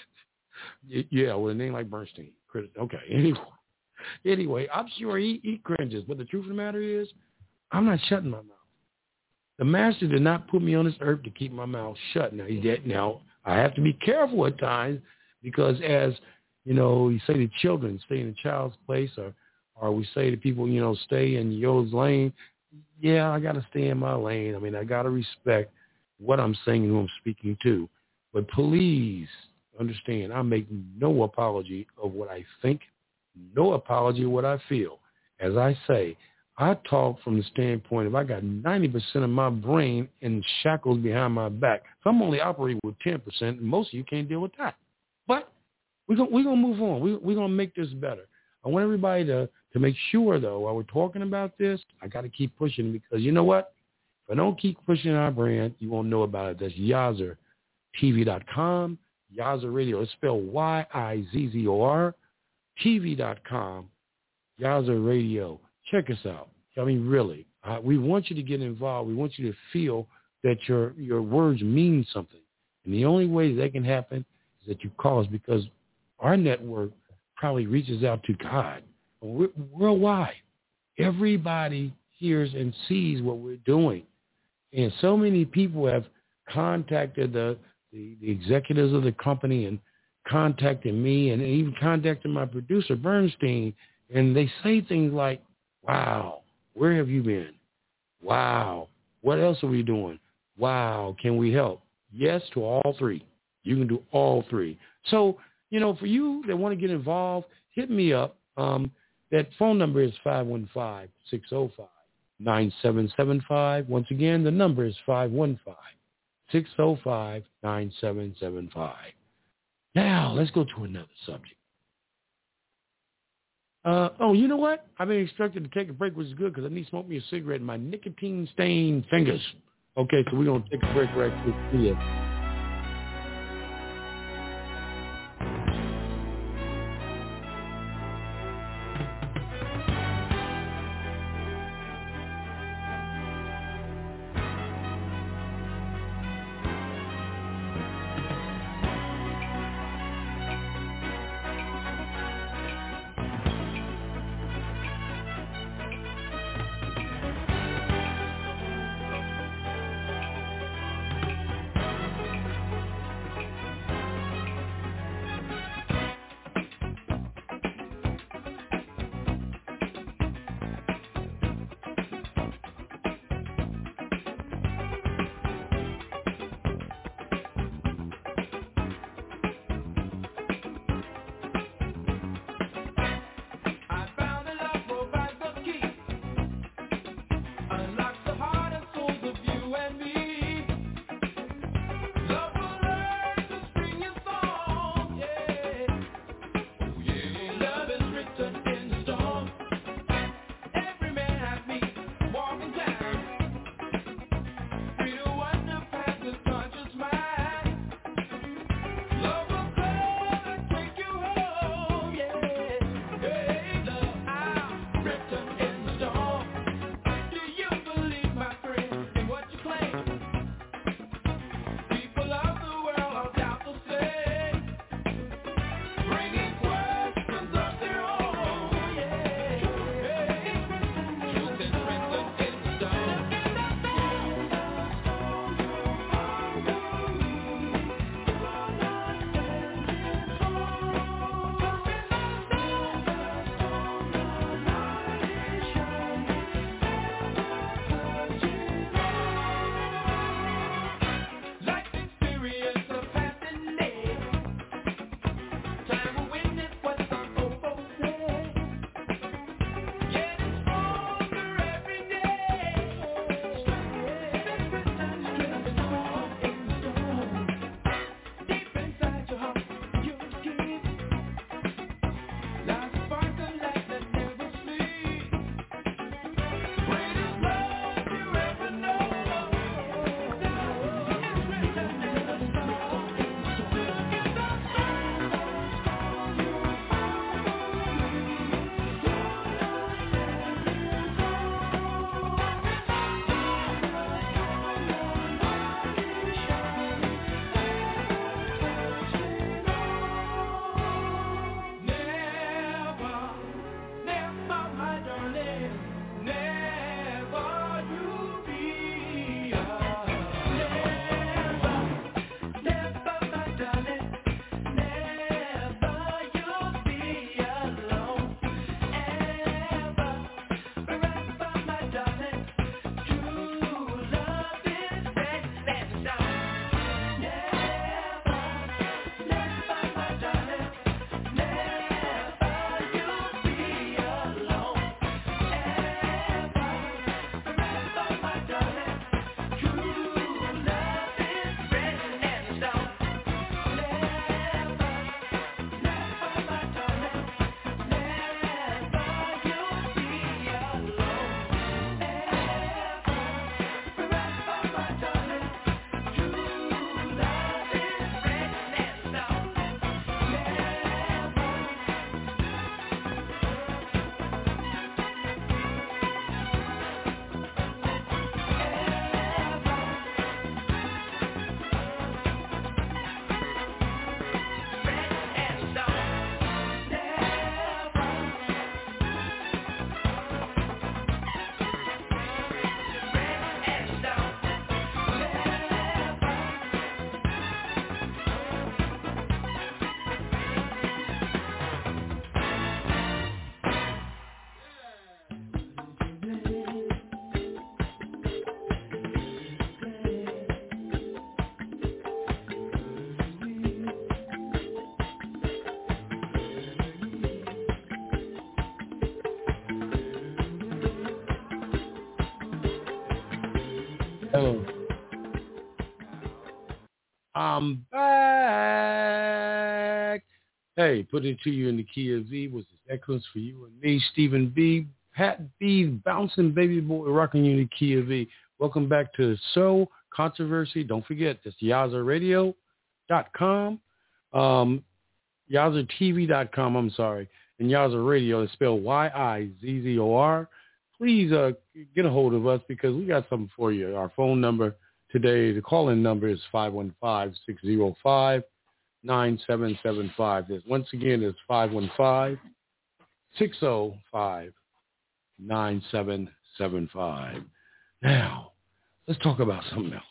yeah, with a name like Bernstein. Okay, anyway, anyway I'm sure he, he cringes, but the truth of the matter is I'm not shutting my mouth. The master did not put me on this earth to keep my mouth shut. Now, he did. Now, I have to be careful at times because as, you know, you say to children, stay in a child's place, or, or we say to people, you know, stay in yo's lane. Yeah, I got to stay in my lane. I mean, I got to respect what I'm saying and who I'm speaking to. But please understand, I make no apology of what I think, no apology of what I feel. As I say, I talk from the standpoint of I got ninety percent of my brain in shackles behind my back. So I'm only operating with ten percent, and most of you can't deal with that. But we're going we're gonna move on. We, we're going to make this better. I want everybody to, to make sure, though, while we're talking about this, I got to keep pushing because you know what? If I don't keep pushing our brand, you won't know about it. That's Yazor T V dot com, Yazor Radio. It's spelled Y I Z Z O R, T V dot com, Yazor Radio. Check us out. I mean, really, uh, we want you to get involved. We want you to feel that your your words mean something. And the only way that can happen is that you call us because our network probably reaches out to God we're, worldwide. Everybody hears and sees what we're doing. And so many people have contacted the, the, the executives of the company and contacted me and even contacted my producer, Bernstein, and they say things like, wow, where have you been? Wow, what else are we doing? Wow, can we help? Yes to all three. You can do all three. So, you know, for you that want to get involved, hit me up. Um, that phone number is five one five, six oh five, nine seven seven five. Once again, the number is five one five, six oh five, nine seven seven five. Now, let's go to another subject. Uh, oh, you know what? I've been expected to take a break, which is good because I need to smoke me a cigarette in my nicotine-stained fingers. Okay, so we're going to take a break right quick. See ya. Hello. I'm back. Hey, put it to you in the Kia V, which is excellence for you and me, Stephen B. Pat B. Bouncing Baby Boy, rocking you in the Kia V. Welcome back to So Controversy. Don't forget, it's Yazoo Radio dot com, um, Yazoo T V dot com, I'm sorry, and Yazoo Radio is spelled Y I Z Z O R. Please uh, get a hold of us because we got something for you. Our phone number today, the call-in number is five one five, six zero five, nine seven seven five. This, once again, is five one five, six zero five, nine seven seven five. Now, let's talk about something else.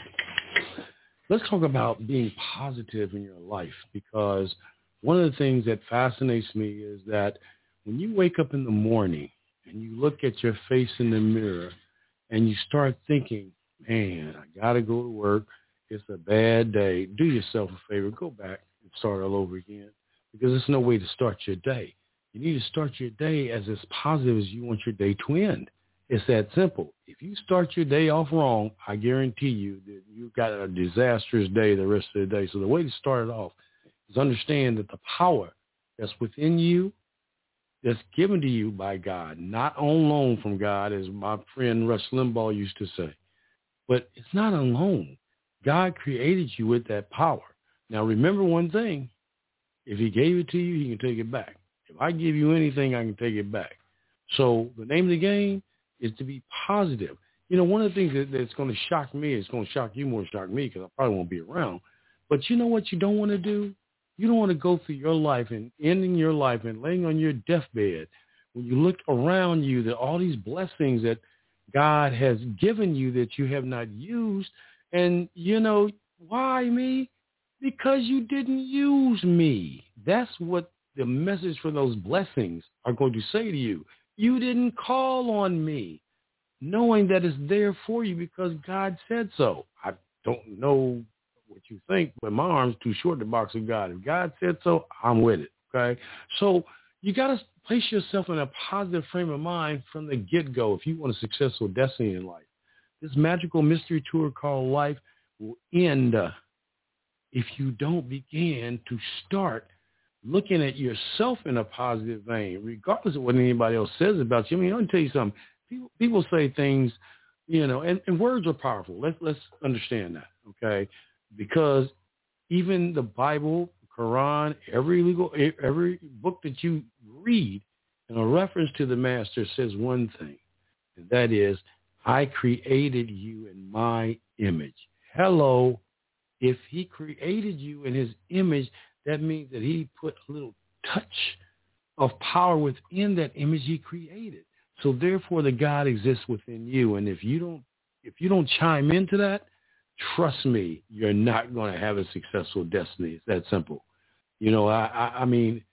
Let's talk about being positive in your life, because one of the things that fascinates me is that when you wake up in the morning and you look at your face in the mirror and you start thinking, man, I got to go to work. It's a bad day. Do yourself a favor. Go back and start all over again, because there's no way to start your day. You need to start your day as as positive as you want your day to end. It's that simple. If you start your day off wrong, I guarantee you that you've got a disastrous day the rest of the day. So the way to start it off is understand that the power that's within you, that's given to you by God, not on loan from God, as my friend Rush Limbaugh used to say. But it's not on loan. God created you with that power. Now, remember one thing. If he gave it to you, he can take it back. If I give you anything, I can take it back. So the name of the game is to be positive. You know, one of the things that, that's going to shock me, it's going to shock you more than shock me, because I probably won't be around. But you know what you don't want to do? You don't want to go through your life and ending your life and laying on your deathbed when you look around you, that all these blessings that God has given you that you have not used. And, you know, why me? Because you didn't use me. That's what the message for those blessings are going to say to you. You didn't call on me, knowing that it's there for you because God said so. I don't know what you think, but my arm's too short to box with God. If God said so, I'm with it, okay? So you got to place yourself in a positive frame of mind from the get-go if you want a successful destiny in life. This magical mystery tour called life will end uh, if you don't begin to start looking at yourself in a positive vein, regardless of what anybody else says about you. I mean, I'll tell you something. People, people say things, you know, and, and words are powerful. Let's, let's understand that, okay? Because even the Bible, Quran, every legal, every book that you read in a reference to the master says one thing, and that is, I created you in my image. Hello. If he created you in his image, that means that he put a little touch of power within that image he created. So therefore, the God exists within you. And if you don't, if you don't chime into that, trust me, you're not going to have a successful destiny. It's that simple. You know, I, I, I mean,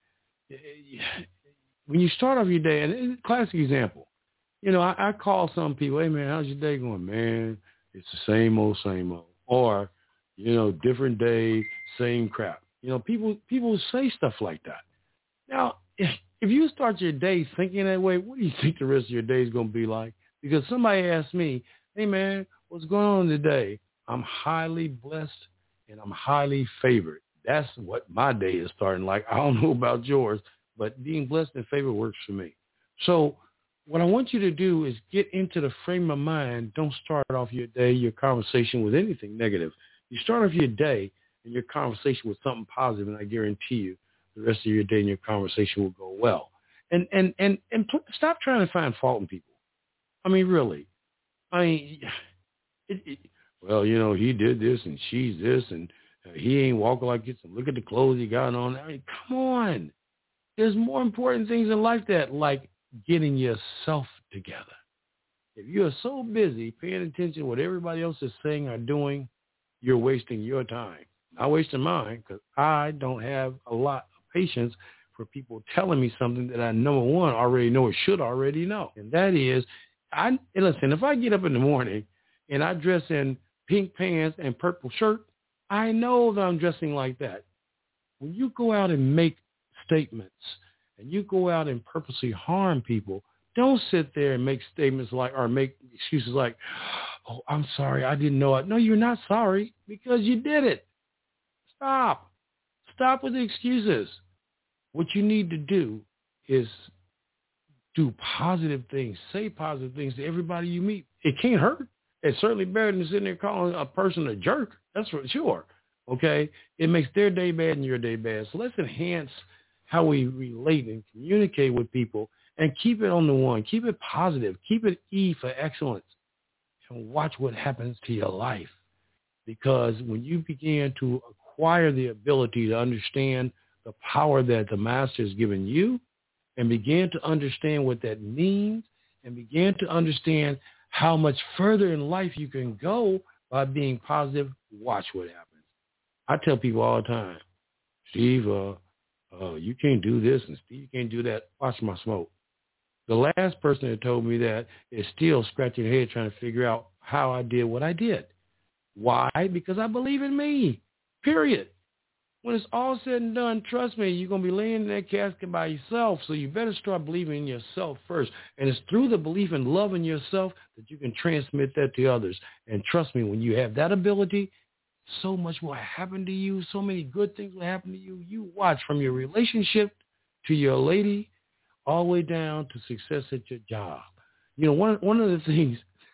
when you start off your day, and it's a classic example, you know, I, I call some people, hey, man, how's your day going? Man, it's the same old, same old. Or, you know, different day, same crap. You know, people people say stuff like that. Now, if, if you start your day thinking that way, what do you think the rest of your day is going to be like? Because somebody asked me, hey, man, what's going on today? I'm highly blessed and I'm highly favored. That's what my day is starting like. I don't know about yours, but being blessed and favored works for me. So what I want you to do is get into the frame of mind. Don't start off your day, your conversation with anything negative. You start off your day and your conversation with something positive, and I guarantee you the rest of your day and your conversation will go well. And and and and pl- stop trying to find fault in people. I mean, really. I mean, it, it, well, you know, he did this and she's this, and uh, he ain't walking like this, and look at the clothes he got on. I mean, come on. There's more important things in life that, like getting yourself together. If you are so busy paying attention to what everybody else is saying or doing, you're wasting your time. Not wasting mine, because I don't have a lot of patience for people telling me something that I, number one, already know or should already know. And that is, I listen, if I get up in the morning and I dress in pink pants and purple shirt, I know that I'm dressing like that. When you go out and make statements and you go out and purposely harm people, don't sit there and make statements like, or make excuses like, oh, I'm sorry, I didn't know it. No, you're not sorry because you did it. Stop. Stop with the excuses. What you need to do is do positive things, say positive things to everybody you meet. It can't hurt. It's certainly better than sitting there calling a person a jerk. That's for sure. Okay? It makes their day bad and your day bad. So let's enhance how we relate and communicate with people and keep it on the one. Keep it positive. Keep it E for excellence. And watch what happens to your life. Because when you begin to acquire the ability to understand the power that the master has given you and begin to understand what that means and begin to understand how much further in life you can go by being positive, watch what happens. I tell people all the time, Steve, uh, uh, you can't do this, and Steve, you can't do that. Watch my smoke. The last person that told me that is still scratching their head trying to figure out how I did what I did. Why? Because I believe in me, period. When it's all said and done, trust me, you're going to be laying in that casket by yourself, so you better start believing in yourself first. And it's through the belief and love in yourself that you can transmit that to others. And trust me, when you have that ability, so much will happen to you. So many good things will happen to you. You watch from your relationship to your lady all the way down to success at your job. You know, one, one of the things,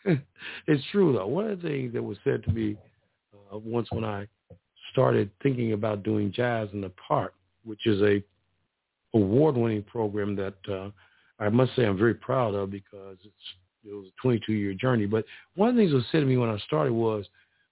it's true, though, one of the things that was said to me uh, once when I started thinking about doing Jazz in the Park, which is a award-winning program that uh, I must say I'm very proud of because it's, it was a twenty-two-year journey. But one of the things that was said to me when I started was,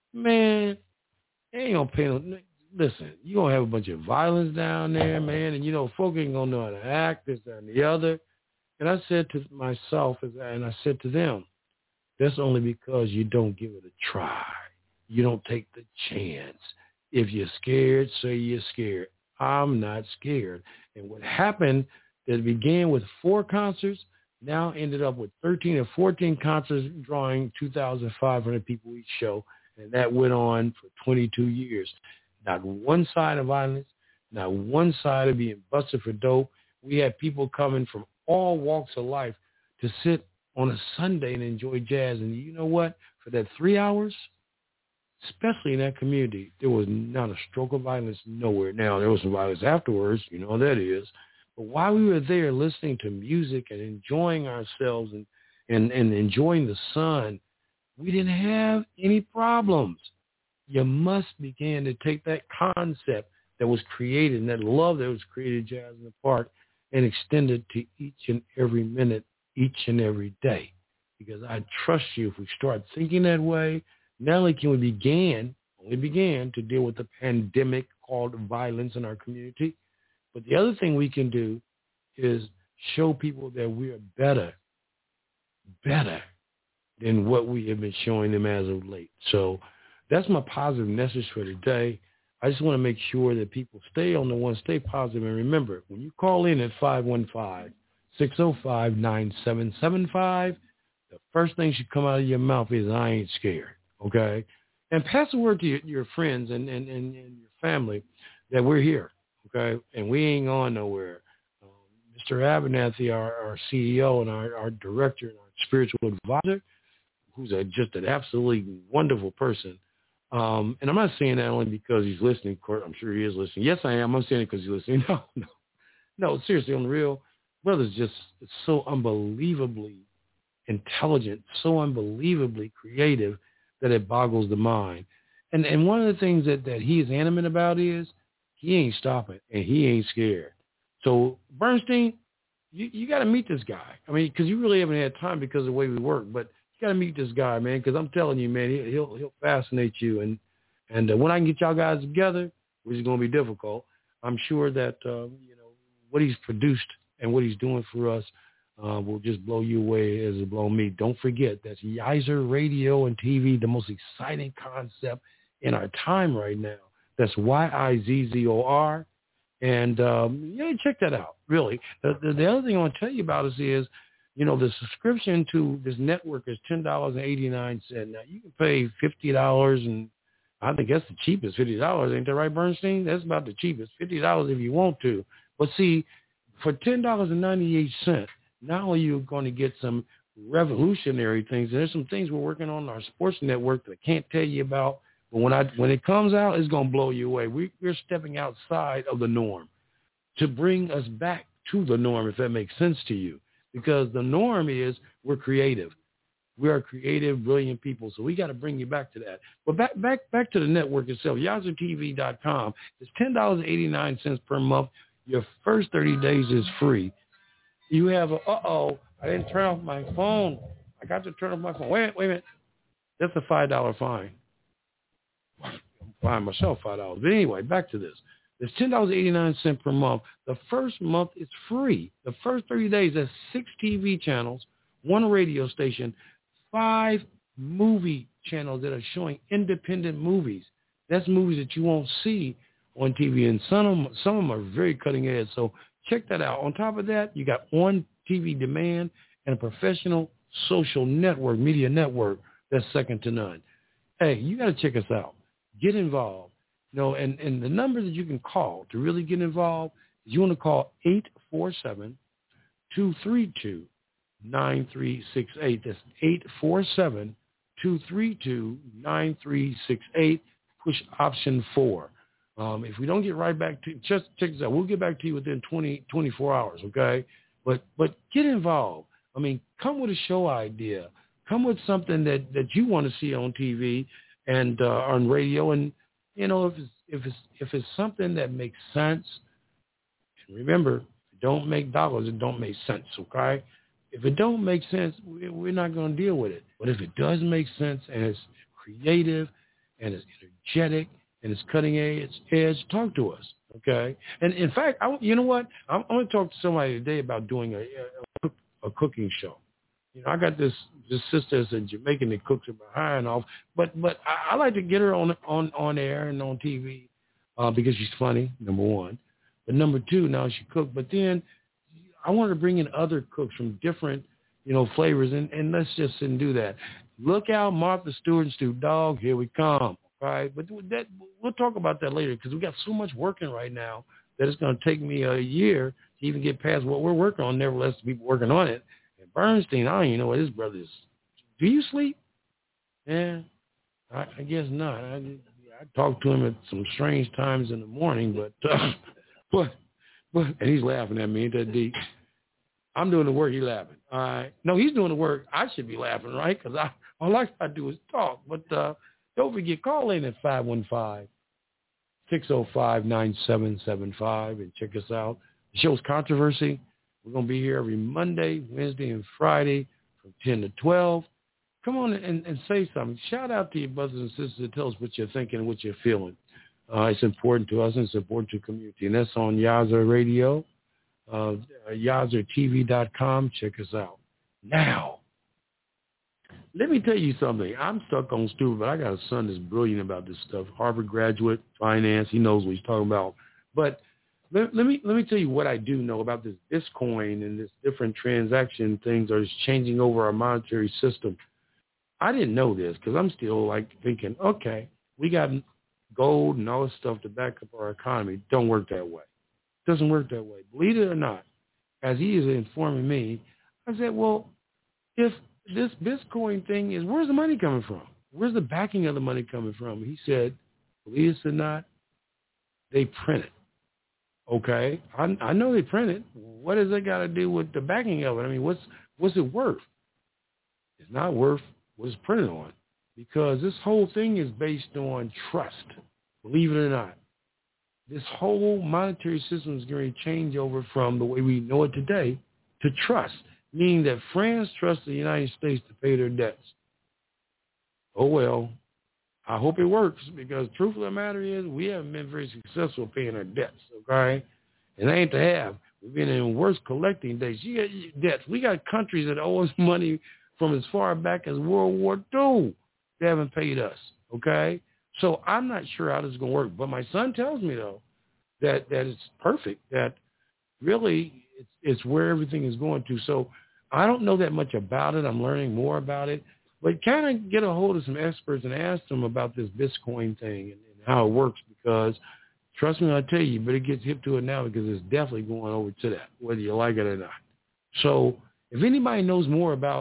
man, they ain't going to pay no, listen, you're going to have a bunch of violence down there, man, and, you know, folk ain't going to know how to act, this, that, and the other. And I said to myself, and I said to them, that's only because you don't give it a try. You don't take the chance. If you're scared, say you're scared. I'm not scared. And what happened that began with four concerts, now ended up with thirteen or fourteen concerts drawing two thousand five hundred people each show. And that went on for twenty-two years. Not one side of violence, not one side of being busted for dope. We had people coming from all walks of life to sit on a Sunday and enjoy jazz. And you know what? For that three hours, especially in that community, there was not a stroke of violence nowhere. Now, there was some violence afterwards, you know how that is. But while we were there listening to music and enjoying ourselves and, and, and enjoying the sun, we didn't have any problems. You must begin to take that concept that was created and that love that was created, Jazz in the Park, and extend it to each and every minute, each and every day. Because I trust you, if we start thinking that way, not only can we begin, only began to deal with the pandemic called violence in our community, but the other thing we can do is show people that we are better, better than what we have been showing them as of late. So that's my positive message for today. I just want to make sure that people stay on the one, stay positive, and remember, when you call in at five one five, six oh five, nine seven seven five, the first thing should come out of your mouth is, I ain't scared. Okay, and pass the word to your, your friends and, and, and, and your family that we're here, okay, and we ain't going nowhere. Um, Mister Abernathy, our, our C E O and our, our director and our spiritual advisor, who's a, just an absolutely wonderful person, um, and I'm not saying that only because he's listening. I'm sure he is listening. Yes, I am. I'm saying it because he's listening. No, no, no, seriously, on the real, brother's just so unbelievably intelligent, so unbelievably creative, that it boggles the mind. And and one of the things that, that he is animate about is he ain't stopping and he ain't scared. So Bernstein, you, you got to meet this guy. I mean, because you really haven't had time because of the way we work, but you got to meet this guy, man, because I'm telling you, man, he, he'll he'll fascinate you. And, and uh, when I can get y'all guys together, which is going to be difficult, I'm sure that, uh, you know, what he's produced and what he's doing for us Uh, will just blow you away as it blow me. Don't forget, that's Yizer Radio and T V, the most exciting concept in our time right now. That's Y I Z Z O R. And, um, yeah, check that out, really. The, the, the other thing I want to tell you about us is, you know, the subscription to this network is ten dollars and eighty-nine cents. Now, you can pay fifty dollars, and I think that's the cheapest, fifty dollars. Ain't that right, Bernstein? That's about the cheapest, fifty dollars if you want to. But, see, for ten dollars and ninety-eight cents, not only are you going to get some revolutionary things. There's some things we're working on our sports network that I can't tell you about. But when I when it comes out, it's going to blow you away. We, we're stepping outside of the norm to bring us back to the norm, if that makes sense to you. Because the norm is we're creative. We are creative, brilliant people. So we got to bring you back to that. But back back back to the network itself, Yazoo T V dot com. It's ten dollars and eighty-nine cents per month. Your first thirty days is free. You have a, uh-oh, I didn't turn off my phone. I got to turn off my phone. Wait, wait a minute. That's a five dollar fine. I'm fine myself five dollars. But anyway, back to this. It's ten dollars and eighty-nine cents per month. The first month is free. The first thirty days, that's six T V channels, one radio station, five movie channels that are showing independent movies. That's movies that you won't see on T V, and some of them, some of them are very cutting edge. So check that out. On top of that, you got on T V demand and a professional social network, media network that's second to none. Hey, you got to check us out. Get involved. You know, and, and the number that you can call to really get involved is you want to call eight four seven, two three two, nine three six eight. That's eight four seven, two three two, nine three six eight. Push option four. Um, if we don't get right back to, just check this out. We'll get back to you within twenty, twenty-four hours, okay? But but get involved. I mean, come with a show idea. Come with something that, that you want to see on T V and uh, on radio. And, you know, if it's, if it's if it's something that makes sense, and remember, if it don't make dollars, it don't make sense, okay? If it don't make sense, we're not going to deal with it. But if it does make sense and it's creative and it's energetic and it's cutting edge, edge, talk to us, okay? And in fact, I, you know what? I'm, I'm going to talk to somebody today about doing a, a, a cooking show. You know, I got this this sister that's a Jamaican that cooks her behind off, but but I, I like to get her on on on air and on T V uh, because she's funny, number one. But number two, now she cooks. But then I want to bring in other cooks from different, you know, flavors, and, and let's just and do that. Look out, Martha Stewart and Stu Dog, here we come. All right, but that we'll talk about that later because we got so much working right now that it's going to take me a year to even get past what we're working on. Nevertheless, to be working on it. And Bernstein, I don't even know what his brother is. Do you sleep? Yeah, I, I guess not. I, I talk to him at some strange times in the morning, but uh, but but and he's laughing at me. Ain't that deep? I'm doing the work. He's laughing. All right. No, he's doing the work. I should be laughing, right? Because I all I do is talk. But uh, don't forget, call in at five one five, six oh five, nine seven seven five and check us out. The show's Controversy. We're going to be here every Monday, Wednesday, and Friday from ten to twelve. Come on and, and say something. Shout out to your brothers and sisters and tell us what you're thinking and what you're feeling. Uh, it's important to us and it's important to the community. And that's on Yazoo Radio, uh, Yazoo T V dot com. Check us out. Now, let me tell you something. I'm stuck on stupid, but I got a son that's brilliant about this stuff. Harvard graduate, finance. He knows what he's talking about. But let, let me let me tell you what I do know about this Bitcoin and this different transaction things are just changing over our monetary system. I didn't know this because I'm still like thinking, okay, we got gold and all this stuff to back up our economy. Don't work that way. It doesn't work that way. Believe it or not, as he is informing me, I said, well, if this Bitcoin thing is, where's the money coming from? Where's the backing of the money coming from? He said, believe it or not, they print it. Okay, I, I know they print it. What does that got to do with the backing of it? I mean, what's what's it worth? It's not worth what it's printed on because this whole thing is based on trust. Believe it or not, this whole monetary system is going to change over from the way we know it today to trust, meaning that France trusts the United States to pay their debts. Oh, well, I hope it works because the truth of the matter is we haven't been very successful paying our debts, okay? And that ain't to have. We've been in worse collecting days. You got debts. We got countries that owe us money from as far back as World War Two. They haven't paid us, okay? So I'm not sure how this is going to work. But my son tells me, though, that, that it's perfect, that really it's, it's where everything is going to. So I don't know that much about it. I'm learning more about it. But kind of get a hold of some experts and ask them about this Bitcoin thing and, and how it works because, trust me, I tell you, you better get hip to it now because it's definitely going over to that, whether you like it or not. So if anybody knows more about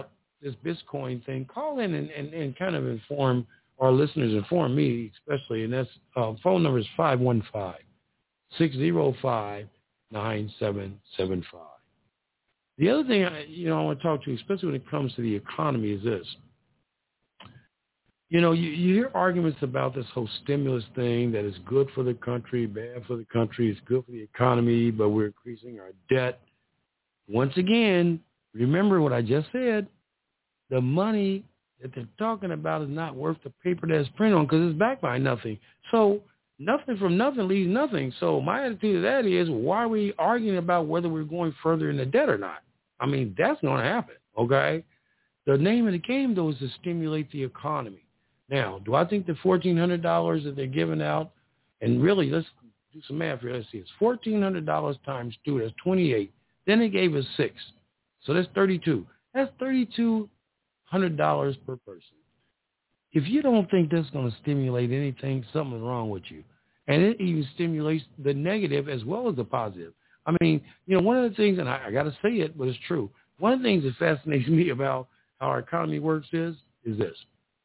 this Bitcoin thing, call in and, and, and kind of inform our listeners, inform me especially, and that's uh, phone number is five one five, six zero five, nine seven seven five. The other thing I, you know, I want to talk to you, especially when it comes to the economy, is this. You know, you, you hear arguments about this whole stimulus thing that is good for the country, bad for the country, it's good for the economy, but we're increasing our debt. Once again, remember what I just said. The money that they're talking about is not worth the paper that it's printed on because it's backed by nothing. So nothing from nothing leaves nothing. So my attitude to that is, why are we arguing about whether we're going further in the debt or not? I mean, that's going to happen, okay? The name of the game, though, is to stimulate the economy. Now, do I think the fourteen hundred dollars that they're giving out, and really, let's do some math here. Let's see. It's fourteen hundred dollars times two. That's twenty-eight. Then they gave us six. So that's thirty-two. That's thirty-two hundred dollars per person. If you don't think that's going to stimulate anything, something's wrong with you. And it even stimulates the negative as well as the positive. I mean, you know, one of the things, and I, I got to say it, but it's true. One of the things that fascinates me about how our economy works is, is this.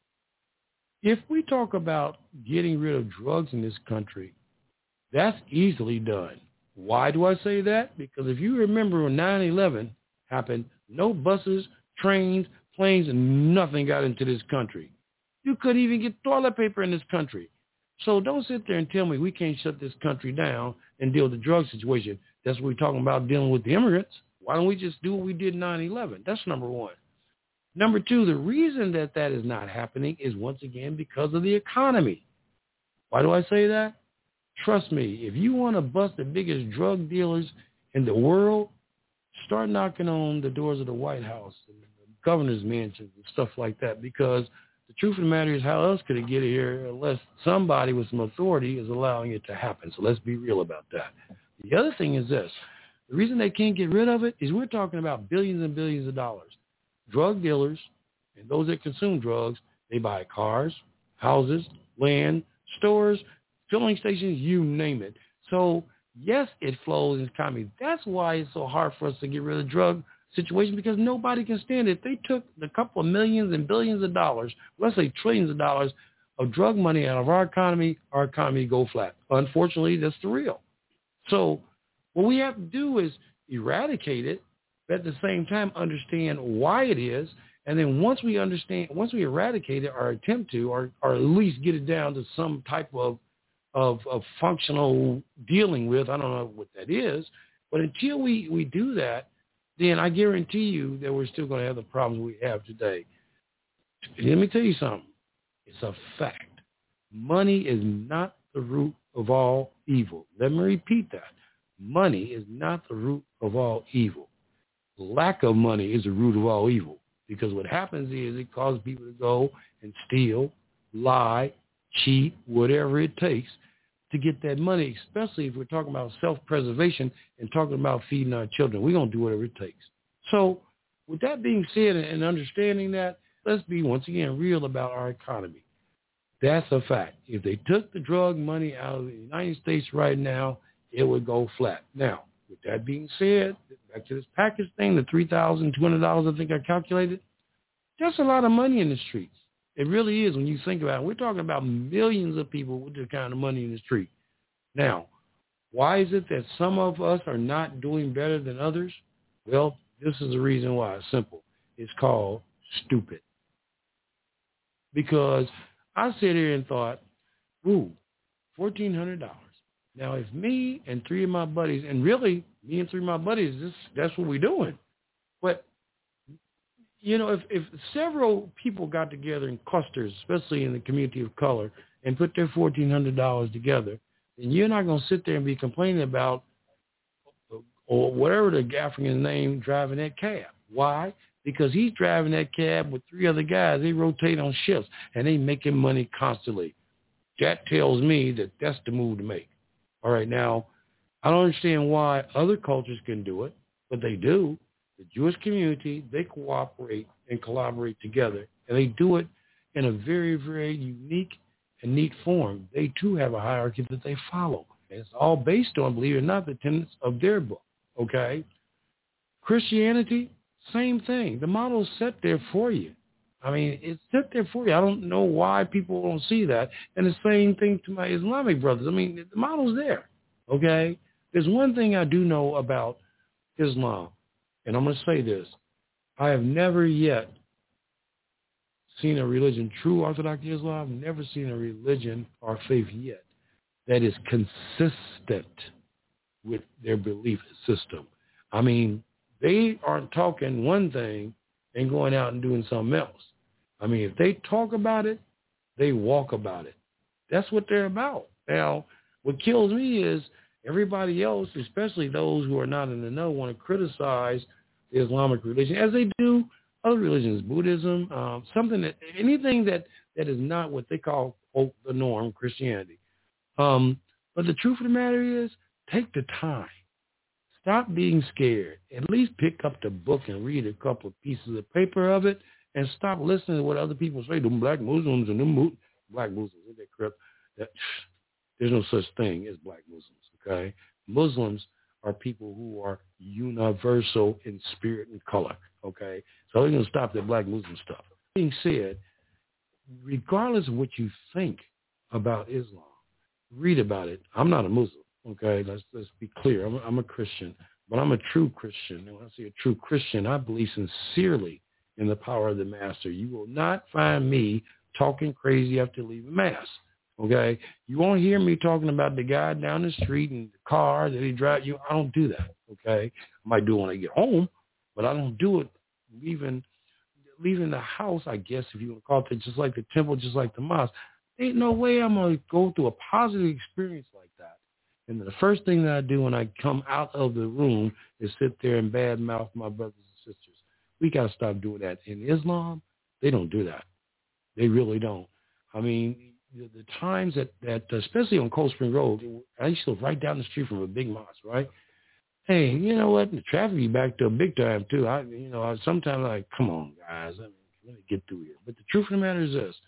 If we talk about getting rid of drugs in this country, that's easily done. Why do I say that? Because if you remember when nine eleven happened, no buses, trains, planes, and nothing got into this country. You couldn't even get toilet paper in this country. So don't sit there and tell me we can't shut this country down and deal with the drug situation. That's what we're talking about, dealing with the immigrants. Why don't we just do what we did in nine eleven? That's number one. Number two, the reason that that is not happening is, once again, because of the economy. Why do I say that? Trust me, if you want to bust the biggest drug dealers in the world, start knocking on the doors of the White House and the governor's mansions and stuff like that, because the truth of the matter is, how else could it get here unless somebody with some authority is allowing it to happen? So let's be real about that. The other thing is this. The reason they can't get rid of it is we're talking about billions and billions of dollars. Drug dealers and those that consume drugs, they buy cars, houses, land, stores, filling stations, you name it. So, yes, it flows in the economy. That's why it's so hard for us to get rid of the drug situation, because nobody can stand it. If they took a couple of millions and billions of dollars, let's say trillions of dollars of drug money out of our economy, our economy go flat. Unfortunately, that's the real. So what we have to do is eradicate it, but at the same time understand why it is. And then once we understand, once we eradicate it, or attempt to, or, or at least get it down to some type of, of, of functional dealing with, I don't know what that is, but until we, we do that, then I guarantee you that we're still going to have the problems we have today. Let me tell you something. It's a fact. Money is not the root of all evil. Let me repeat that. Money is not the root of all evil. Lack of money is the root of all evil, because what happens is it causes people to go and steal, lie, cheat, whatever it takes to get that money, especially if we're talking about self-preservation and talking about feeding our children. We're going to do whatever it takes. So with that being said and understanding that, let's be, once again, real about our economy. That's a fact. If they took the drug money out of the United States right now, it would go flat. Now, with that being said, back to this package thing, the three thousand two hundred dollars I think I calculated, that's a lot of money in the streets. It really is when you think about it. We're talking about millions of people with this kind of money in the street. Now, why is it that some of us are not doing better than others? Well, this is the reason why. It's simple. It's called stupid. Because I sit here and thought, ooh, fourteen hundred dollars. Now, if me and three of my buddies, and really me and three of my buddies, this, that's what we're doing. But, you know, if, if several people got together in clusters, especially in the community of color, and put their fourteen hundred dollars together, then you're not going to sit there and be complaining about, or whatever the African's name, driving that cab. Why? Because he's driving that cab with three other guys. They rotate on shifts, and they making money constantly. That tells me that that's the move to make. All right, now, I don't understand why other cultures can do it, but they do. The Jewish community, they cooperate and collaborate together, and they do it in a very, very unique and neat form. They, too, have a hierarchy that they follow. And it's all based on, believe it or not, the tenets of their book, okay? Christianity, Same thing. The model's set there for you. I mean, it's set there for you. I don't know why people don't see that. And the same thing to my Islamic brothers. I mean, the model's there, okay? There's one thing I do know about Islam, and I'm going to say this. I have never yet seen a religion, true Orthodox Islam, never seen a religion or faith yet that is consistent with their belief system. I mean, they aren't talking one thing and going out and doing something else. I mean, if they talk about it, they walk about it. That's what they're about. Now, what kills me is everybody else, especially those who are not in the know, want to criticize the Islamic religion, as they do other religions, Buddhism, um, something that, anything that, that is not what they call, quote, the norm, Christianity. Um, but the truth of the matter is, take the time. Stop being scared. At least pick up the book and read a couple of pieces of paper of it, and stop listening to what other people say. Them black Muslims and them Mu- black Muslims, isn't that crap? That, there's no such thing as black Muslims, okay? Muslims are people who are universal in spirit and color, okay? So we're going to stop that black Muslim stuff. Being said, regardless of what you think about Islam, read about it. I'm not a Muslim, okay? Let's let's be clear. I'm a, I'm a Christian, but I'm a true Christian. And when I say a true Christian, I believe sincerely in the power of the Master. You will not find me talking crazy after leaving Mass, okay? You won't hear me talking about the guy down the street and the car that he drives. You, I don't do that, okay? I might do it when I get home, but I don't do it leaving leaving the house, I guess, if you want to call it, just like the temple, just like the mosque. Ain't no way I'm going to go through a positive experience like that. And the first thing that I do when I come out of the room is sit there and badmouth my brothers and sisters. We got to stop doing that. In Islam, they don't do that. They really don't. I mean, the, the times that, that, especially on Cold Spring Road, I used to live right down the street from a big mosque, right? Hey, you know what? The traffic be backed up big time, too. I, you know, I sometimes I'm like, come on, guys, let me, let me get through here. But the truth of the matter is this.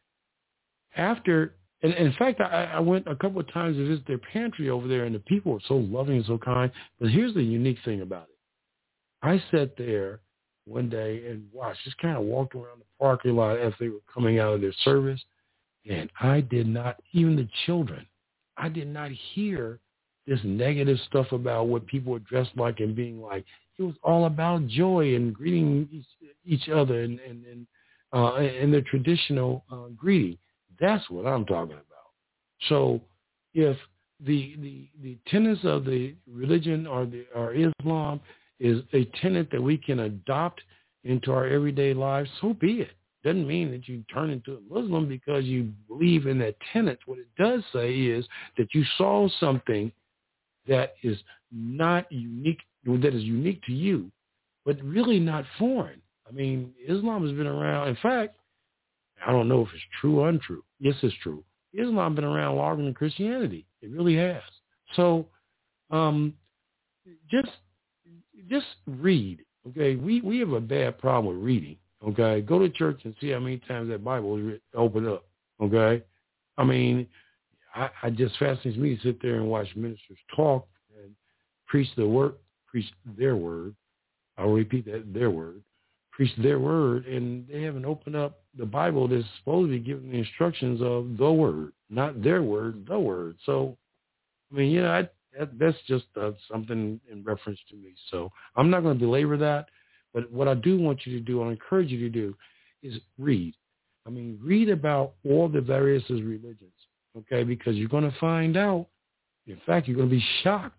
After, and, and in fact, I, I went a couple of times to visit their pantry over there, and the people were so loving and so kind. But here's the unique thing about it. I sat there one day and watched, just kind of walked around the parking lot as they were coming out of their service, and I did not, even the children, I did not hear this negative stuff about what people were dressed like and being like. It was all about joy and greeting each, each other and, and, and, uh, and the traditional uh, greeting. That's what I'm talking about. So if the the the tenets of the religion or the or Islam is a tenet that we can adopt into our everyday lives, so be it. Doesn't mean that you turn into a Muslim because you believe in that tenet. What it does say is that you saw something that is not unique, that is unique to you, but really not foreign. I mean, Islam has been around. In fact, I don't know if it's true or untrue. Yes, it's true. Islam has been around longer than Christianity. It really has. So um, just just read, okay? We, we have a bad problem with reading, okay? Go to church and see how many times that Bible is opened up, okay? I mean, I, I just fascinates me to sit there and watch ministers talk and preach the word, preach their word. I'll repeat that, their word. Preach their word, and they haven't opened up the Bible that's supposed to be giving the instructions of the word, not their word, the word. So, I mean, you know, I, that, that's just uh, something in reference to me. So I'm not going to belabor that, but what I do want you to do, I encourage you to do, is read. I mean, read about all the various religions, okay, because you're going to find out, in fact, you're going to be shocked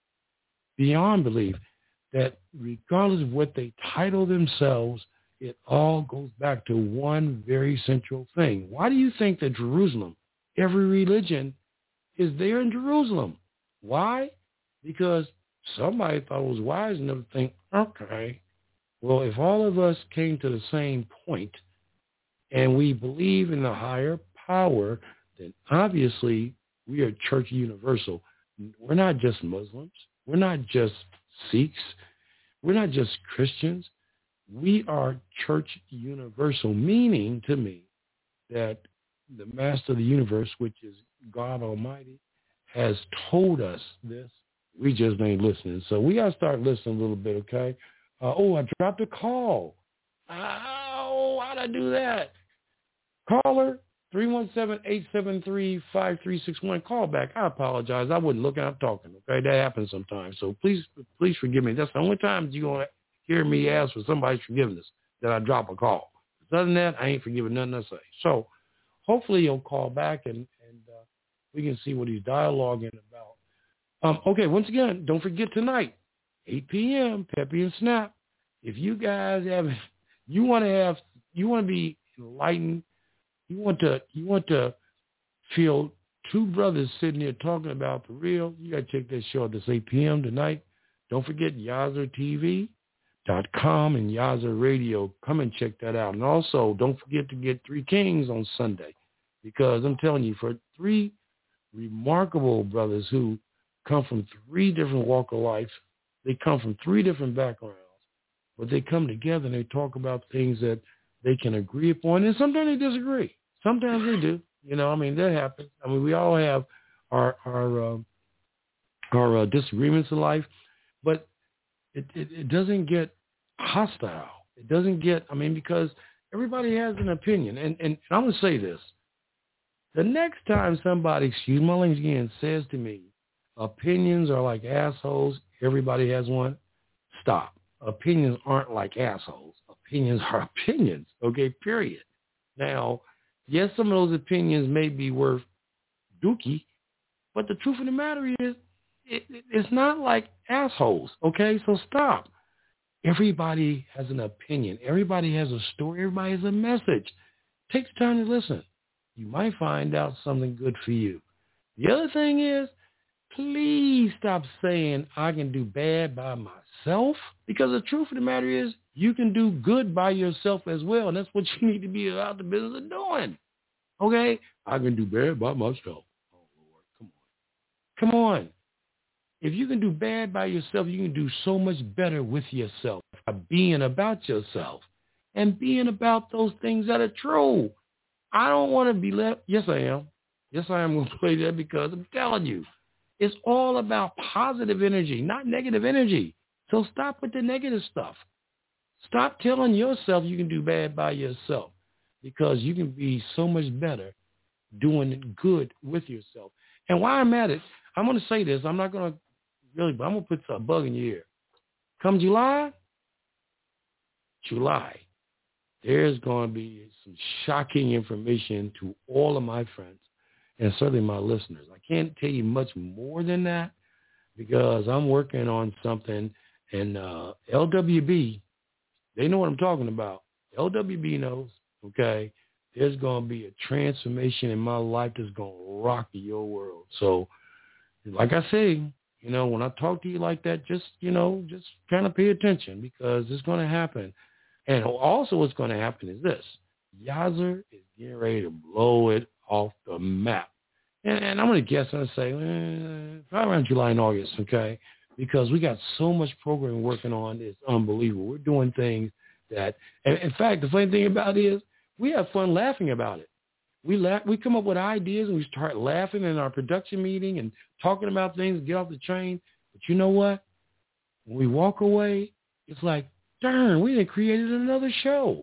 beyond belief that regardless of what they title themselves, it all goes back to one very central thing. Why do you think that Jerusalem, every religion, is there in Jerusalem? Why? Because somebody thought it was wise enough to think, okay, well, if all of us came to the same point and we believe in the higher power, then obviously we are church universal. We're not just Muslims. We're not just Sikhs. We're not just Christians. We are church universal, meaning to me that the master of the universe, which is God Almighty, has told us this. We just ain't listening. So we got to start listening a little bit, okay? Uh, oh, I dropped a call. Oh, how'd I do that? Caller, three one seven, eight seven three, five three six one. Call back. I apologize. I wasn't looking. I'm talking. Okay, that happens sometimes. So please, please forgive me. That's the only time you're going to hear me ask for somebody's forgiveness, that I drop a call. Other than that, I ain't forgiving nothing I say. So hopefully you'll call back and, and uh, we can see what he's dialoguing about. Um, okay, once again, don't forget tonight, eight p.m., Peppy and Snap. If you guys have, you want to have, you want to be enlightened, you want to, you want to feel two brothers sitting here talking about the real, you got to check that show at this eight p.m. tonight. Don't forget Yazzer T V dot com and Yazzer Radio. Come and check that out. And also, don't forget to get Three Kings on Sunday, because I'm telling you, for three remarkable brothers who come from three different walks of life, they come from three different backgrounds, but they come together and they talk about things that they can agree upon, and sometimes they disagree. Sometimes they do. You know, I mean, that happens. I mean, we all have our our uh, our uh, disagreements in life, but it, it, it doesn't get hostile. It doesn't get, I mean, because everybody has an opinion. And, and I'm going to say this. The next time somebody, excuse my language again, says to me, opinions are like assholes, everybody has one, stop. Opinions aren't like assholes. Opinions are opinions, okay, period. Now, yes, some of those opinions may be worth dookie, but the truth of the matter is, it, it, it's not like assholes, okay? So stop. Everybody has an opinion. Everybody has a story. Everybody has a message. Take the time to listen. You might find out something good for you. The other thing is, please stop saying I can do bad by myself, because the truth of the matter is you can do good by yourself as well, and that's what you need to be about the business of doing. Okay? I can do bad by myself. Oh, Lord, come on. Come on. If you can do bad by yourself, you can do so much better with yourself by being about yourself and being about those things that are true. I don't want to be left. Yes, I am. Yes, I am going to play that, because I'm telling you, it's all about positive energy, not negative energy. So stop with the negative stuff. Stop telling yourself you can do bad by yourself, because you can be so much better doing good with yourself. And while I'm at it, I'm going to say this. I'm not going to really, but I'm going to put a bug in your ear. Come July, July, there's going to be some shocking information to all of my friends and certainly my listeners. I can't tell you much more than that, because I'm working on something, and uh, L W B, they know what I'm talking about. L W B knows, okay? There's going to be a transformation in my life that's going to rock your world. So, like I say, you know, when I talk to you like that, just, you know, just kind of pay attention, because it's going to happen. And also what's going to happen is this. Yazzer is getting ready to blow it off the map. And, and I'm going to guess and say, eh, probably around July and August, okay? Because we got so much programming working on. It's unbelievable. We're doing things that, and in fact, the funny thing about it is we have fun laughing about it. We laugh, we come up with ideas and we start laughing in our production meeting and talking about things, get off the train. But you know what? When we walk away, it's like, darn, we done created another show.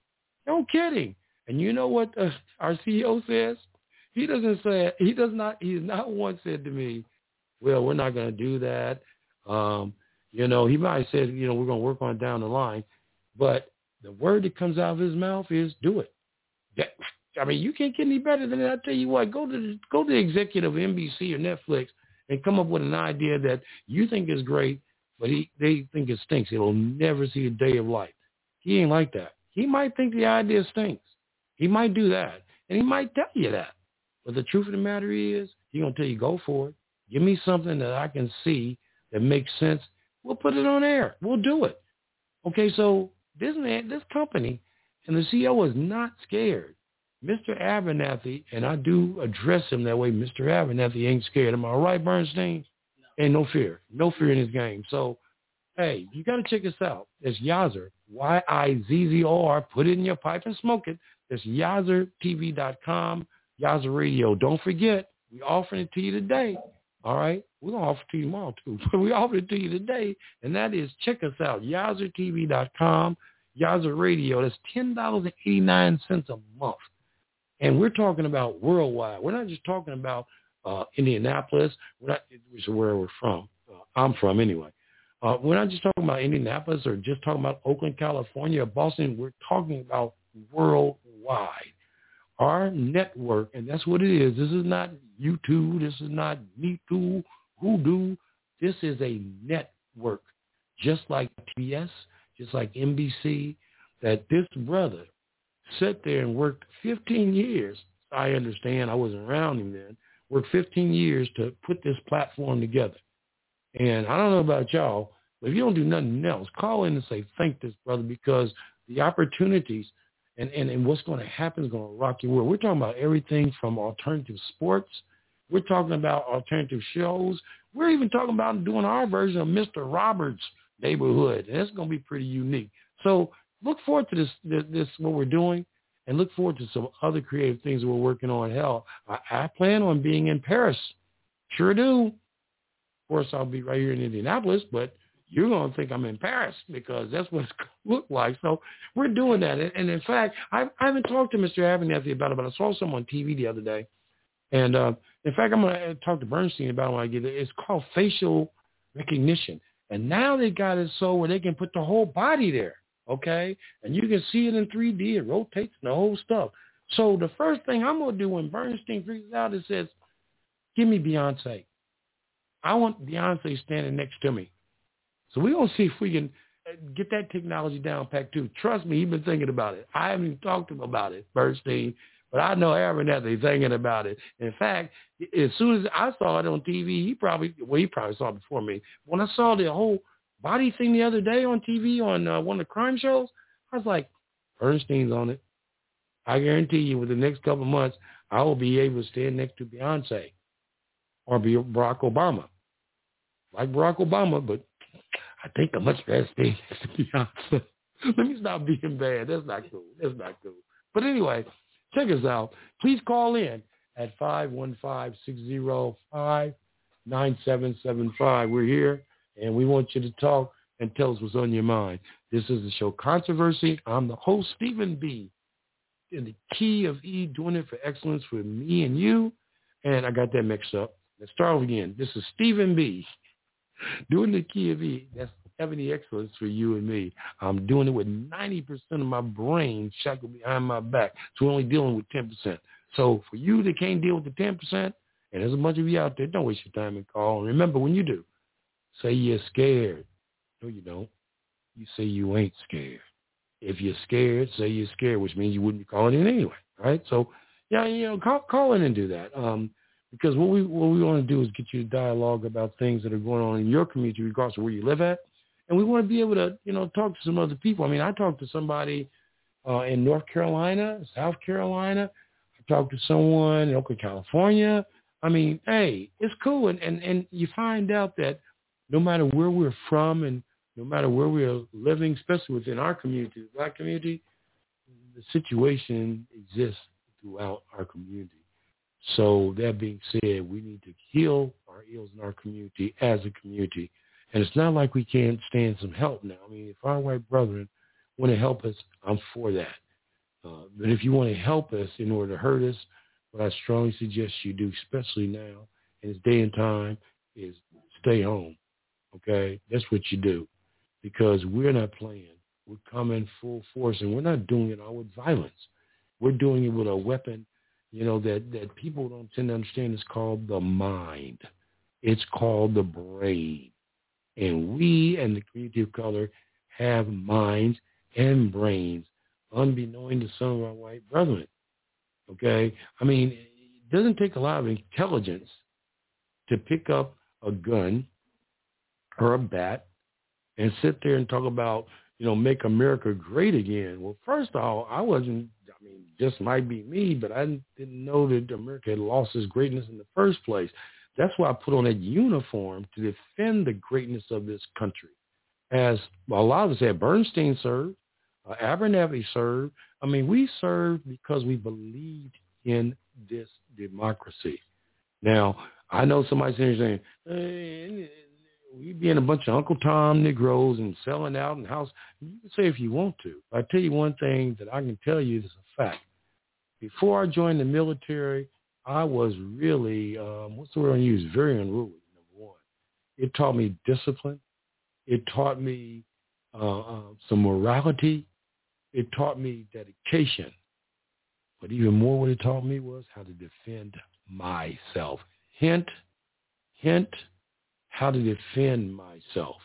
No kidding. And you know what uh, our C E O says? He doesn't say, he does not, he's not once said to me, well, we're not going to do that. Um, you know, he might have said, you know, we're going to work on it down the line. But the word that comes out of his mouth is do it. That, I mean, you can't get any better than that. I tell you what, go to the, go to the executive of N B C or Netflix and come up with an idea that you think is great, but he, they think it stinks. It'll never see a day of light. He ain't like that. He might think the idea stinks. He might do that, and he might tell you that. But the truth of the matter is, he's going to tell you, go for it. Give me something that I can see that makes sense. We'll put it on air. We'll do it. Okay, so this man, this company, and the C E O is not scared. Mister Abernathy, and I do address him that way, Mister Abernathy ain't scared. Am I right, Bernstein? No. Ain't no fear. No fear in his game. So, hey, you got to check us out. It's Yazzer, Y I Z Z O R. Put it in your pipe and smoke it. It's Yazzer T V dot com, Yazzer Radio. Don't forget, we're offering it to you today. All right? We're going to offer it to you tomorrow, too. But we offer it to you today, and that is check us out, Yazoo T V dot com, Yazoo Radio. That's ten dollars and eighty-nine cents a month. And we're talking about worldwide. We're not just talking about uh, Indianapolis, we're not, which is where we're from. Uh, I'm from anyway. Uh, we're not just talking about Indianapolis or just talking about Oakland, California, or Boston. We're talking about worldwide. Our network, and that's what it is. This is not YouTube. This is not Me Too, Hoodoo. This is a network, just like T B S, just like N B C, that this brother sat there and worked fifteen years. I understand. I wasn't around him then. Worked fifteen years to put this platform together. And I don't know about y'all, but if you don't do nothing else, call in and say, thank this brother, because the opportunities and, and, and what's going to happen is going to rock your world. We're talking about everything from alternative sports. We're talking about alternative shows. We're even talking about doing our version of Mister Roberts' Neighborhood. And it's going to be pretty unique. So look forward to this, this, this what we're doing, and look forward to some other creative things we're working on. Hell, I, I plan on being in Paris. Sure do. Of course, I'll be right here in Indianapolis, but you're going to think I'm in Paris because that's what it's going to look like. So we're doing that. And, and in fact, I, I haven't talked to Mister Abernathy about it, but I saw some on T V the other day. And uh, in fact, I'm going to talk to Bernstein about it when I get it. It's called facial recognition. And now they got it so where they can put the whole body there, okay? And you can see it in three D. It rotates and the whole stuff. So the first thing I'm going to do when Bernstein figures out is says, give me Beyonce. I want Beyonce standing next to me. So we're going to see if we can get that technology down packed too. Trust me, he's been thinking about it. I haven't even talked to him about it, Bernstein, but I know Abernathy's thinking about it. In fact, as soon as I saw it on T V, he probably, well, he probably saw it before me. When I saw the whole body thing the other day on T V on uh, one of the crime shows, I was like, Bernstein's on it. I guarantee you within the next couple of months, I will be able to stand next to Beyonce or be Barack Obama. Like Barack Obama, but I think I'm much better staying next to Beyonce. Let me stop being bad. That's not cool. That's not cool. But anyway, check us out. Please call in at five one five, six zero five, nine seven seven five. We're here, and we want you to talk and tell us what's on your mind. This is the show Controversy. I'm the host, Stephen B. In the key of E, doing it for excellence for me and you. And I got that mixed up. Let's start again. This is Stephen B. Doing the key of E, that's having the excellence for you and me. I'm doing it with ninety percent of my brain shackled behind my back. So we're only dealing with ten percent. So for you that can't deal with the ten percent, and there's a bunch of you out there, don't waste your time and call. And remember, when you do, say you're scared. No, you don't. You say you ain't scared. If you're scared, say you're scared, which means you wouldn't be calling in anyway, right? So, yeah, you know, call, call in and do that. Um, Because what we what we want to do is get you to dialogue about things that are going on in your community, regardless of where you live at. And we want to be able to, you know, talk to some other people. I mean, I talked to somebody uh, in North Carolina, South Carolina. I talked to someone in Oakland, California. I mean, hey, it's cool. And, and, and you find out that no matter where we're from and no matter where we're living, especially within our community, the Black community, the situation exists throughout our community. So that being said, we need to heal our ills in our community as a community. And it's not like we can't stand some help now. I mean, if our white brethren want to help us, I'm for that. Uh, but if you want to help us in order to hurt us, what I strongly suggest you do, especially now in this day and time, is stay home, okay? That's what you do, because we're not playing. We're coming full force, and we're not doing it all with violence. We're doing it with a weapon, you know, that, that people don't tend to understand. It's called the mind. It's called the brain. And we and the community of color have minds and brains, unbeknown to some of our white brethren. Okay? I mean, it doesn't take a lot of intelligence to pick up a gun or a bat and sit there and talk about, you know, make America great again. Well, first of all, I wasn't, I mean, just might be me, but I didn't know that America had lost its greatness in the first place. That's why I put on that uniform, to defend the greatness of this country. As well, a lot of us had Bernstein served, uh, Abernathy served. I mean, we served because we believed in this democracy. Now, I know somebody saying, hey, we being a bunch of Uncle Tom Negroes and selling out and house. You can say if you want to. I tell you one thing that I can tell you is a fact. Before I joined the military, I was really, um, what's the word I use? Very unruly, number one. It taught me discipline. It taught me uh, uh, some morality. It taught me dedication. But even more what it taught me was how to defend myself. Hint, hint, how to defend myself.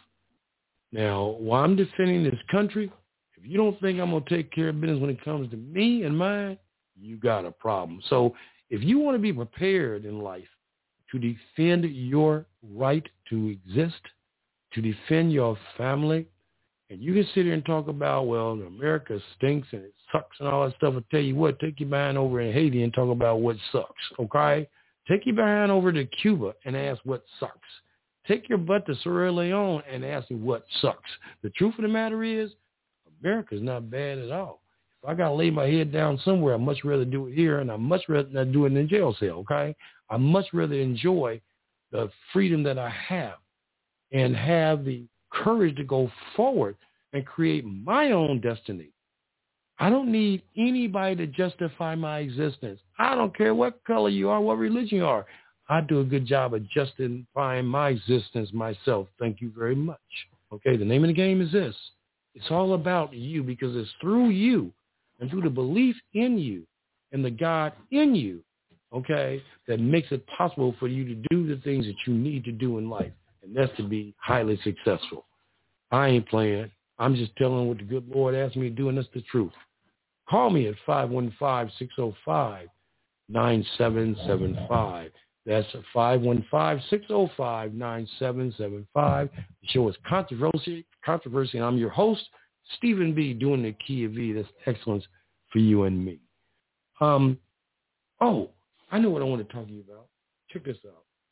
Now, while I'm defending this country, if you don't think I'm going to take care of business when it comes to me and mine, you got a problem. So if you want to be prepared in life to defend your right to exist, to defend your family, and you can sit here and talk about, well, America stinks and it sucks and all that stuff. I'll tell you what, take your behind over in Haiti and talk about what sucks, okay? Take your behind over to Cuba and ask what sucks. Take your butt to Sierra Leone and ask me what sucks. The truth of the matter is, America's not bad at all. If I got to lay my head down somewhere, I'd much rather do it here, and I'd much rather not do it in a jail cell, okay? I'd much rather enjoy the freedom that I have and have the courage to go forward and create my own destiny. I don't need anybody to justify my existence. I don't care what color you are, what religion you are. I do a good job of justifying my existence myself. Thank you very much. Okay, the name of the game is this. It's all about you because it's through you and through the belief in you and the God in you, okay, that makes it possible for you to do the things that you need to do in life, and that's to be highly successful. I ain't playing. I'm just telling what the good Lord asked me to do, and that's the truth. Call me at five one five, six oh five, nine seven seven five. That's five one five, six oh five, nine seven seven five. The show is Controversy, Controversy, and I'm your host, Stephen B., doing the Key of V. That's excellence for you and me. Um, oh, I know what I want to talk to you about. Check this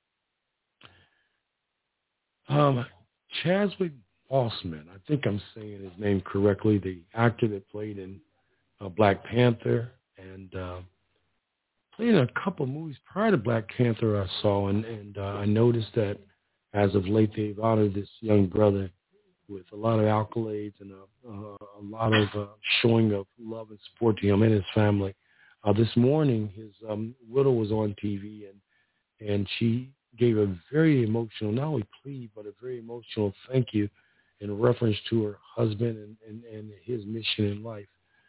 out. Um, Chadwick Boseman, I think I'm saying his name correctly, the actor that played in uh, Black Panther and uh, played in a couple of movies prior to Black Panther I saw, and, and uh, I noticed that as of late they've honored this young brother with a lot of accolades and a, uh, a lot of uh, showing of love and support to him and his family. Uh, this morning, his um, widow was on T V, and and she gave a very emotional, not only plea, but a very emotional thank you in reference to her husband and, and, and his mission in life.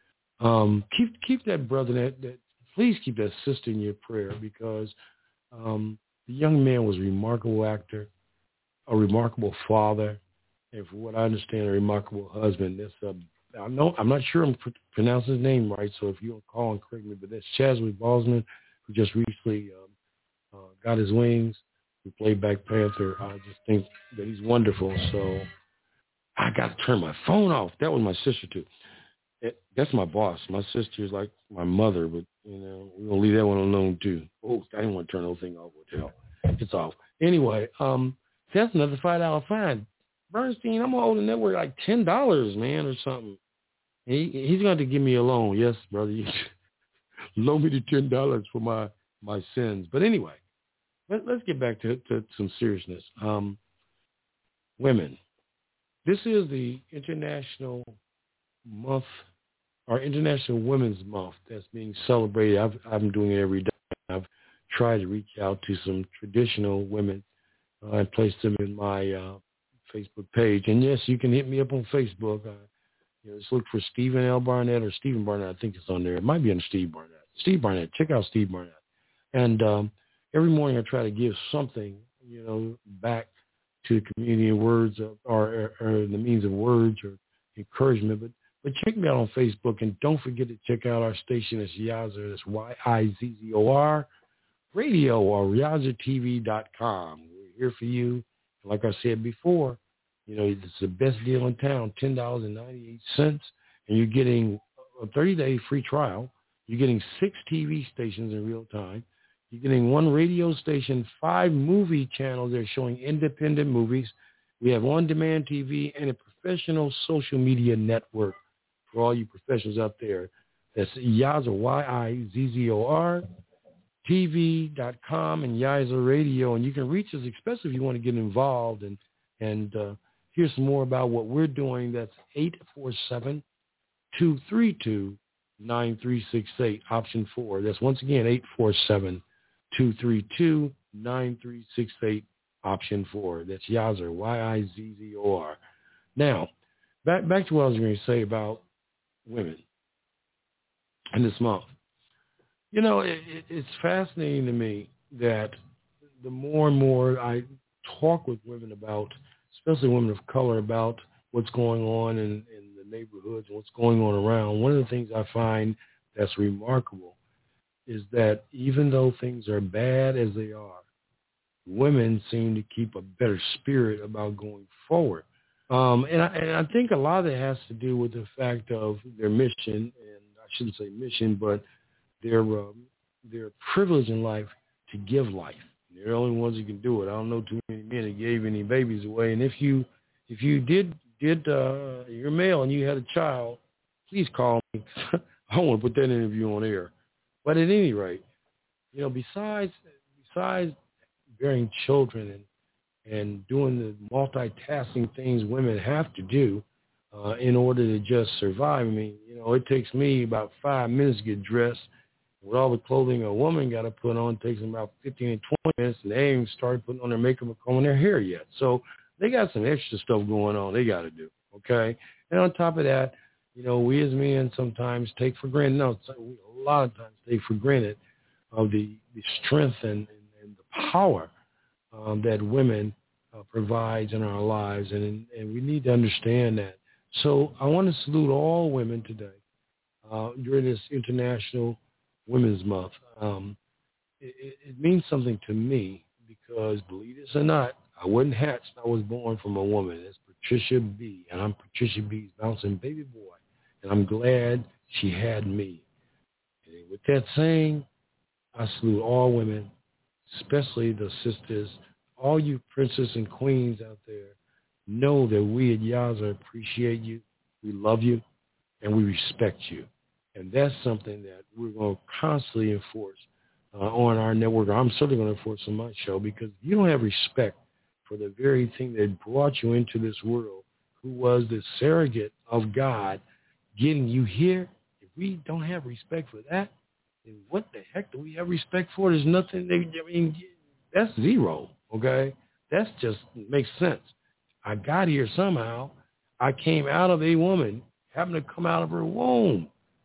Um, keep keep that brother, that, that please keep that sister in your prayer, because um, the young man was a remarkable actor, a remarkable father, and for what I understand, a remarkable husband. That's a, I know, I'm not sure I'm pr- pronouncing his name right, so if you don't call and correct me, but that's Chadwick Boseman, who just recently um, uh, got his wings, who played Black Panther. I just think that he's wonderful. So I got to turn my phone off. That was my sister, too. It, that's my boss. My sister is like my mother, but, you know, we're going to leave that one alone, too. Oh, I didn't want to turn the whole thing off. What the hell? It's off. Anyway, um, that's another five dollar fine. Bernstein, I'm holding that network like ten dollars, man, or something. He, he's going to give me a loan. Yes, brother. You loan me the ten dollars for my, my sins. But anyway, let, let's get back to, to some seriousness. Um, women. This is the International Month, or International Women's Month that's being celebrated. I've, I'm doing it every day. I've tried to reach out to some traditional women uh, and place them in my uh, Facebook page. And yes, you can hit me up on Facebook. Uh, you know, just look for Stephen L. Barnett or Stephen Barnett. I think it's on there. It might be under Steve Barnett. Steve Barnett. Check out Steve Barnett. And um, every morning I try to give something, you know, back to the community in words of, or, or, or the means of words or encouragement. But but check me out on Facebook, and don't forget to check out our station. It's Yazzer. That's Y I Z Z O R Radio, or Yazzer T V dot com. We're here for you. Like I said before, you know, it's the best deal in town, ten dollars and ninety-eight cents, and you're getting a thirty-day free trial. You're getting six T V stations in real time. You're getting one radio station, five movie channels. They're showing independent movies. We have on-demand T V and a professional social media network for all you professionals out there. That's Yazzer, Y I Z Z O R, T V dot com and Yizer Radio, and you can reach us, especially if you want to get involved and and uh, hear some more about what we're doing. That's eight four seven, two three two, nine three six eight, option four. That's once again eight four seven, two three two, nine three six eight, option four. That's Yizer, Y I Z Z O R. Now, back back to what I was going to say about women in this month. You know, it, it, it's fascinating to me that the more and more I talk with women about, especially women of color, about what's going on in, in the neighborhoods and what's going on around, one of the things I find that's remarkable is that even though things are bad as they are, women seem to keep a better spirit about going forward. Um, and, I, and I think a lot of it has to do with the fact of their mission, and I shouldn't say mission, but their um, their privilege in life to give life. They're the only ones who can do it. I don't know too many men that gave any babies away. And if you if you did did uh, you're male and you had a child, please call me. I don't want to put that interview on air. But at any rate, you know, besides besides bearing children and and doing the multitasking things women have to do uh, in order to just survive. I mean, you know, it takes me about five minutes to get dressed. With all the clothing a woman got to put on, it takes them about fifteen and twenty minutes, and they ain't even started putting on their makeup or combing their hair yet. So they got some extra stuff going on they got to do, okay? And on top of that, you know, we as men sometimes take for granted, no, we a lot of times take for granted of the, the strength and, and, and the power um, that women uh, provides in our lives, and, and we need to understand that. So I want to salute all women today uh, during this International Women's Month. Um, it, it means something to me because, believe this or not, I wasn't hatched. I was born from a woman. It's Patricia B, and I'm Patricia B's bouncing baby boy, and I'm glad she had me. And with that saying, I salute all women, especially the sisters, all you princes and queens out there. Know that we at Yizer appreciate you, we love you, and we respect you. And that's something that we're going to constantly enforce uh, on our network. I'm certainly going to enforce on my show, because if you don't have respect for the very thing that brought you into this world, who was the surrogate of God getting you here, if we don't have respect for that, then what the heck do we have respect for? There's nothing, they, I mean, that's zero, okay? That's just makes sense. I got here somehow. I came out of a woman, happened to come out of her womb.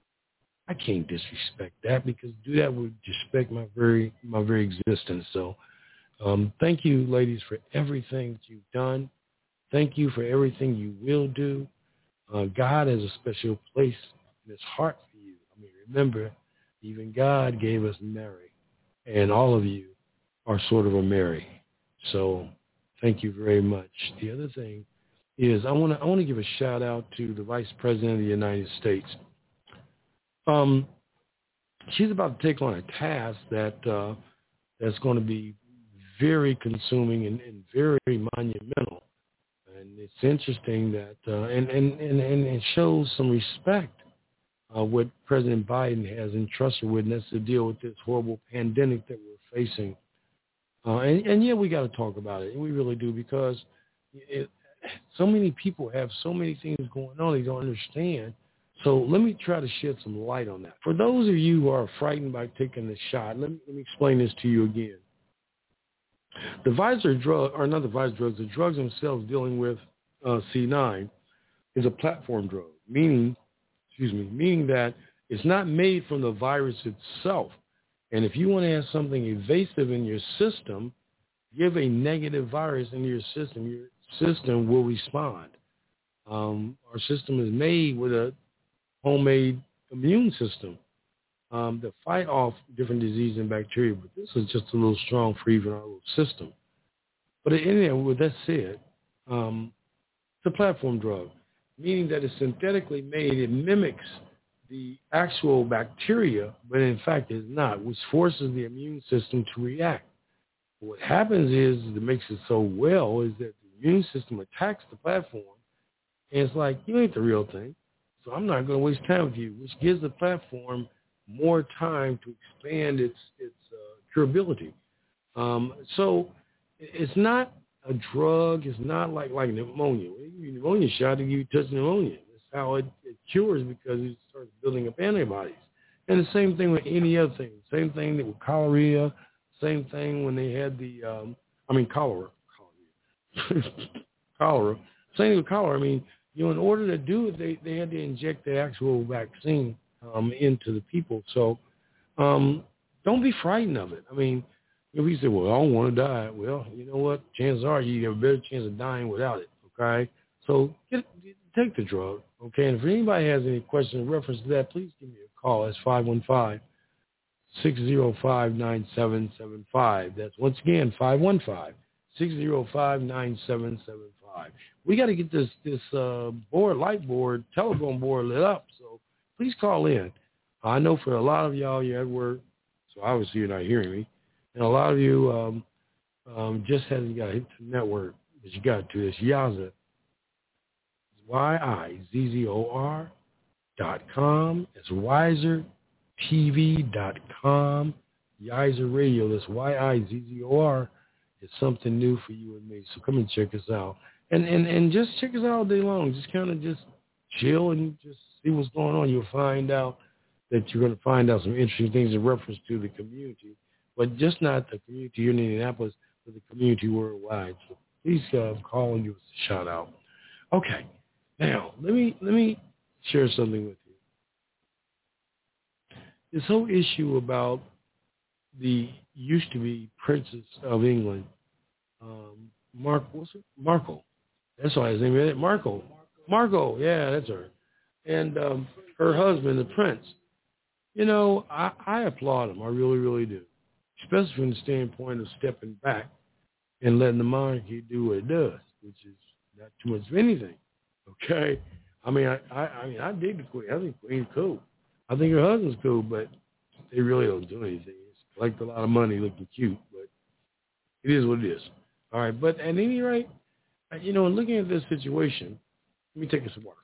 I can't disrespect that, because do that would disrespect my very my very existence. So um, thank you, ladies, for everything that you've done. Thank you for everything you will do. Uh, God has a special place in his heart for you. I mean, remember, even God gave us Mary, and all of you are sort of a Mary. So thank you very much. The other thing is I want to I want to give a shout out to the Vice President of the United States. Um, she's about to take on a task that uh, that's going to be very consuming and, and very monumental. And it's interesting that uh, and, and, and, and it shows some respect uh, what President Biden has entrusted with, and that's to deal with this horrible pandemic that we're facing. Uh, and, and yeah, we got to talk about it, and we really do, because it, so many people have so many things going on they don't understand. So let me try to shed some light on that. For those of you who are frightened by taking the shot, let me, let me explain this to you again. The Pfizer drug, or not the Pfizer drugs, the drugs themselves dealing with uh, C nine is a platform drug, meaning, excuse me, meaning that it's not made from the virus itself. And if you want to have something evasive in your system, give a negative virus into your system, your system will respond. Um, our system is made with a homemade immune system um, to fight off different diseases and bacteria, but this is just a little strong for even our little system. But anyway, with that said, um, it's a platform drug, meaning that it's synthetically made. It mimics the actual bacteria, but in fact it's not, which forces the immune system to react. What happens is, that makes it so well, is that the immune system attacks the platform, and it's like, you ain't the real thing, so I'm not going to waste time with you, which gives the platform more time to expand its its uh, curability. Um, so it's not a drug. It's not like, like pneumonia. When you give you pneumonia shot, you touch pneumonia. That's how it, it cures, because it starts building up antibodies. And the same thing with any other thing. Same thing with cholera. Same thing when they had the, um, I mean, cholera. Cholera. cholera. Same thing with cholera. I mean, you know, in order to do it, they, they had to inject the actual vaccine um, into the people. So um, don't be frightened of it. I mean, if you say, well, I don't want to die. Well, you know what? Chances are you have a better chance of dying without it, okay? So get, take the drug, okay? And if anybody has any questions in reference to that, please give me a call. That's five one five, six zero five, nine seven seven five. That's, once again, five one five, six zero five, nine seven seven five. We got to get this this uh, board, light board, telephone board lit up, so please call in. I know for a lot of y'all, you're at work, so obviously you're not hearing me. And a lot of you um, um, just hasn't got to hit the network, but you got to. It's Yaza. Y I Z Z O R dot com. It's wiser T V dot com. Yizer Radio. That's Y I Z Z O R. It's something new for you and me. So come and check us out. And and, and just check us out all day long. Just kind of just chill and just see what's going on. You'll find out that you're going to find out some interesting things in reference to the community. But just not the community here in Indianapolis, but the community worldwide. So please uh, call and give us a shout out. Okay, now let me let me share something with you. This whole issue about the used to be Princess of England, um, Mark, what's it? Markle. That's why his name is Markle. Margot, yeah, that's her. And um, her husband, the prince. You know, I, I applaud him. I really, really do. Especially from the standpoint of stepping back and letting the monarchy do what it does, which is not too much of anything. Okay? I mean, I, I, I mean, I dig the Queen. I think the Queen's cool. I think her husband's cool, but they really don't do anything. It's collect a lot of money looking cute, but it is what it is. All right, but at any rate, you know, in looking at this situation, let me take a some water.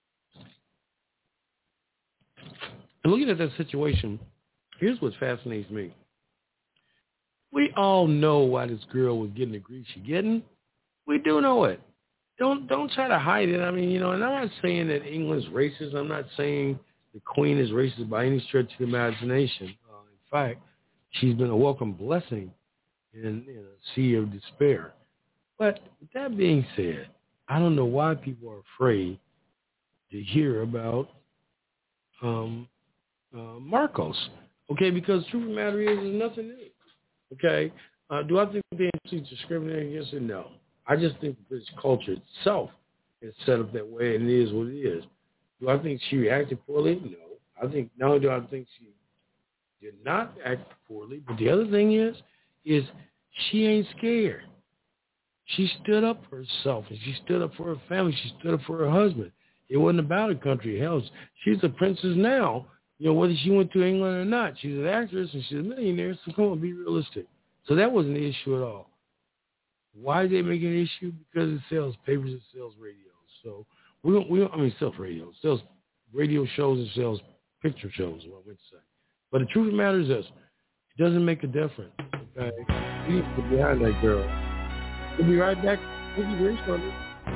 And looking at that situation, here's what fascinates me. We all know why this girl was getting the grief she's getting. We do know it. Don't don't try to hide it. I mean, you know, and I'm not saying that England's racist. I'm not saying the Queen is racist by any stretch of the imagination. Uh, in fact, she's been a welcome blessing in, in a sea of despair. But with that being said, I don't know why people are afraid to hear about um, uh, Marcos. Okay, because the truth of the matter is, there's nothing new. Okay, uh, do I think they're discriminating against it? No. I just think that this culture itself is set up that way, and it is what it is. Do I think she reacted poorly? No. I think not only do I think she did not act poorly, but the other thing is, is she ain't scared. She stood up for herself, and she stood up for her family. She stood up for her husband. It wasn't about a country else. She's a princess now. You know, whether she went to England or not, she's an actress and she's a millionaire, so come on, be realistic. So that wasn't the issue at all. Why did they make it an issue? Because it sells papers, it sells radios. So we don't, we don't, I mean, it sells radios. It sells radio shows, it sells picture shows, what I went to say. But the truth of the matter is this. It doesn't make a difference, okay? We need to get behind that girl. We'll be right back. We'll be very shortly.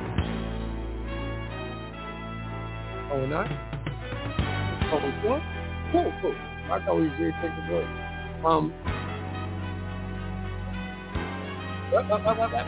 Oh, we're not? Oh, we're what? Cool, cool. I thought we were here to take a break. Um, what, what, what, what, what?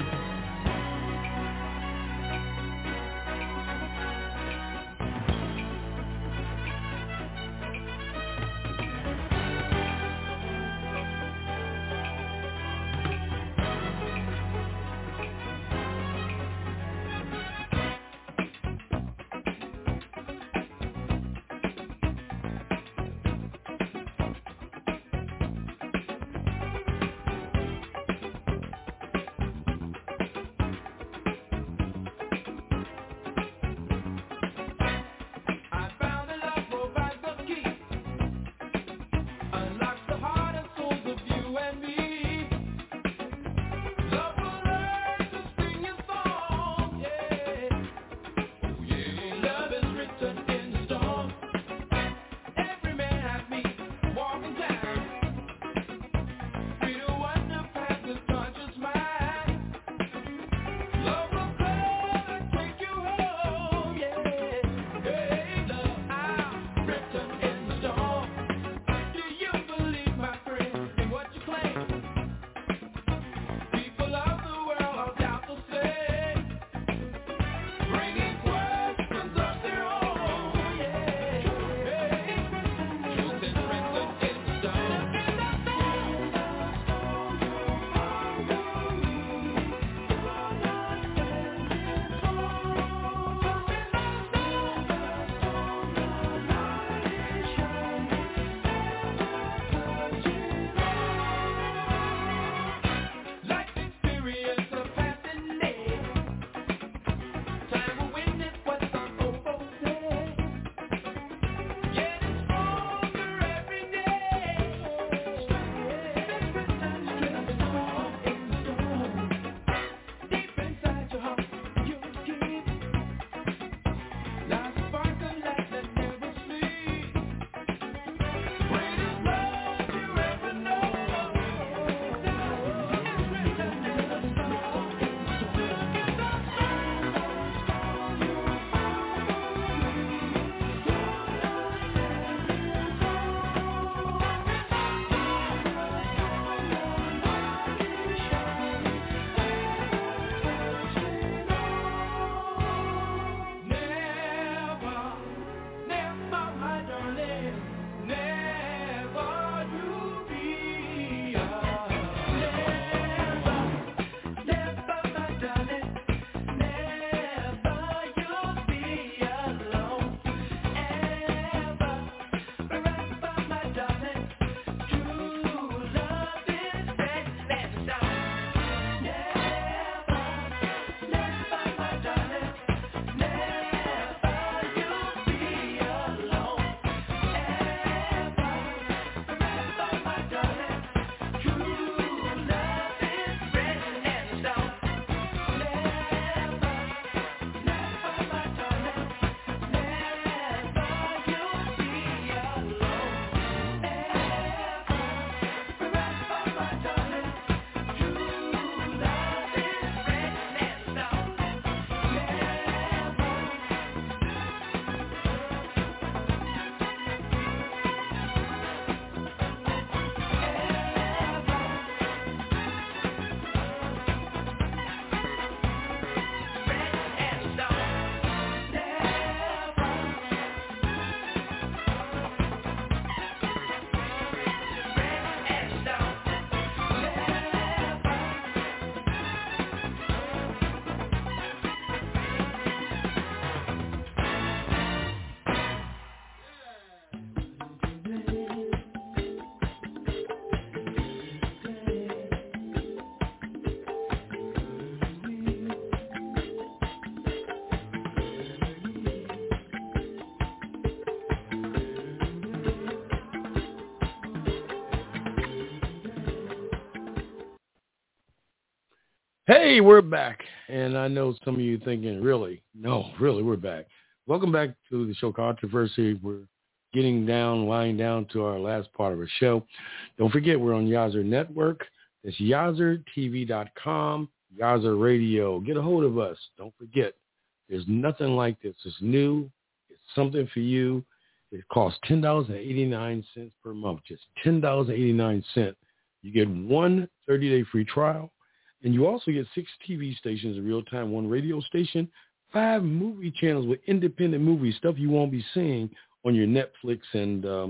Hey, we're back. And I know some of you thinking, really? No, really, we're back. Welcome back to the show Controversy. We're getting down, lying down to our last part of our show. Don't forget, we're on Yazzer Network. It's yazzer t v dot com, Yazzer Radio. Get a hold of us. Don't forget, there's nothing like this. It's new. It's something for you. It costs ten dollars and eighty-nine cents per month, just ten dollars and eighty-nine cents. You get one thirty-day free trial. And you also get six T V stations in real time, one radio station, five movie channels with independent movies, stuff you won't be seeing on your Netflix and um,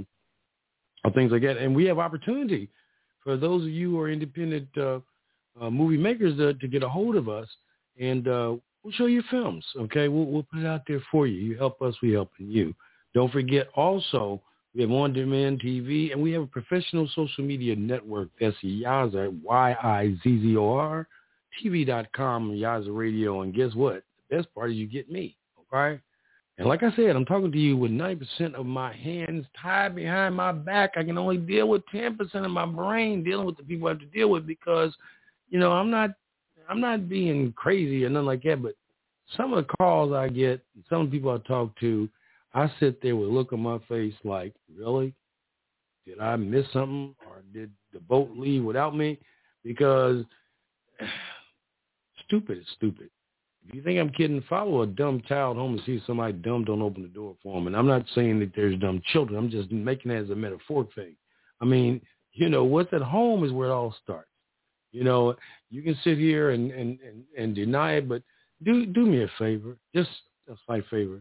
things like that. And we have opportunity for those of you who are independent uh, uh, movie makers to, to get a hold of us, and uh, we'll show you films, okay? We'll, we'll put it out there for you. You help us, we helping you. Don't forget also, we have on-demand T V, and we have a professional social media network. That's Yazzer, Y I Z Z O R, T V dot com, Yazzer Radio. And guess what? The best part is you get me, okay? And like I said, I'm talking to you with ninety percent of my hands tied behind my back. I can only deal with ten percent of my brain dealing with the people I have to deal with because, you know, I'm not I'm not being crazy or nothing like that, but some of the calls I get, some of the people I talk to, I sit there with a look on my face like, really? Did I miss something, or did the boat leave without me? because stupid is stupid. If you think I'm kidding, follow a dumb child home and see somebody dumb, don't open the door for them. And I'm not saying that there's dumb children. I'm just making that as a metaphoric thing. I mean, you know, what's at home is where it all starts. You know, you can sit here and, and, and, and deny it, but do do me a favor, just a slight favor.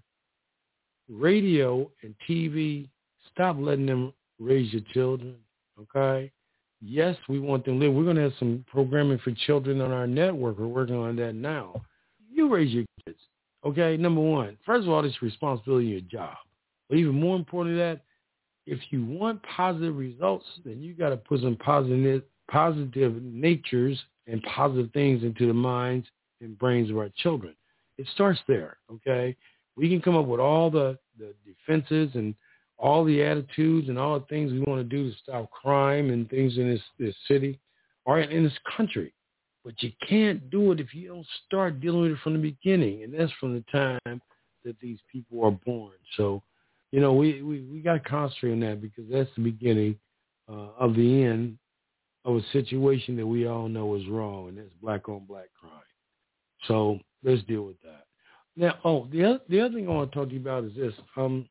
Radio and T V, stop letting them raise your children, okay? Yes, we want them to live. We're going to have some programming for children on our network. We're working on that now. You raise your kids, okay? Number one, first of all, it's responsibility of your job. But even more important than that, if you want positive results, then you got to put some positive, positive natures and positive things into the minds and brains of our children. It starts there, okay? We can come up with all the, the defenses and all the attitudes and all the things we want to do to stop crime and things in this, this city or in this country. But you can't do it if you don't start dealing with it from the beginning. And that's from the time that these people are born. So, you know, we, we, we got to concentrate on that because that's the beginning uh, of the end of a situation that we all know is wrong, and that's black on black crime. So let's deal with that. Now, oh, the other, the other thing I want to talk to you about is this. Um,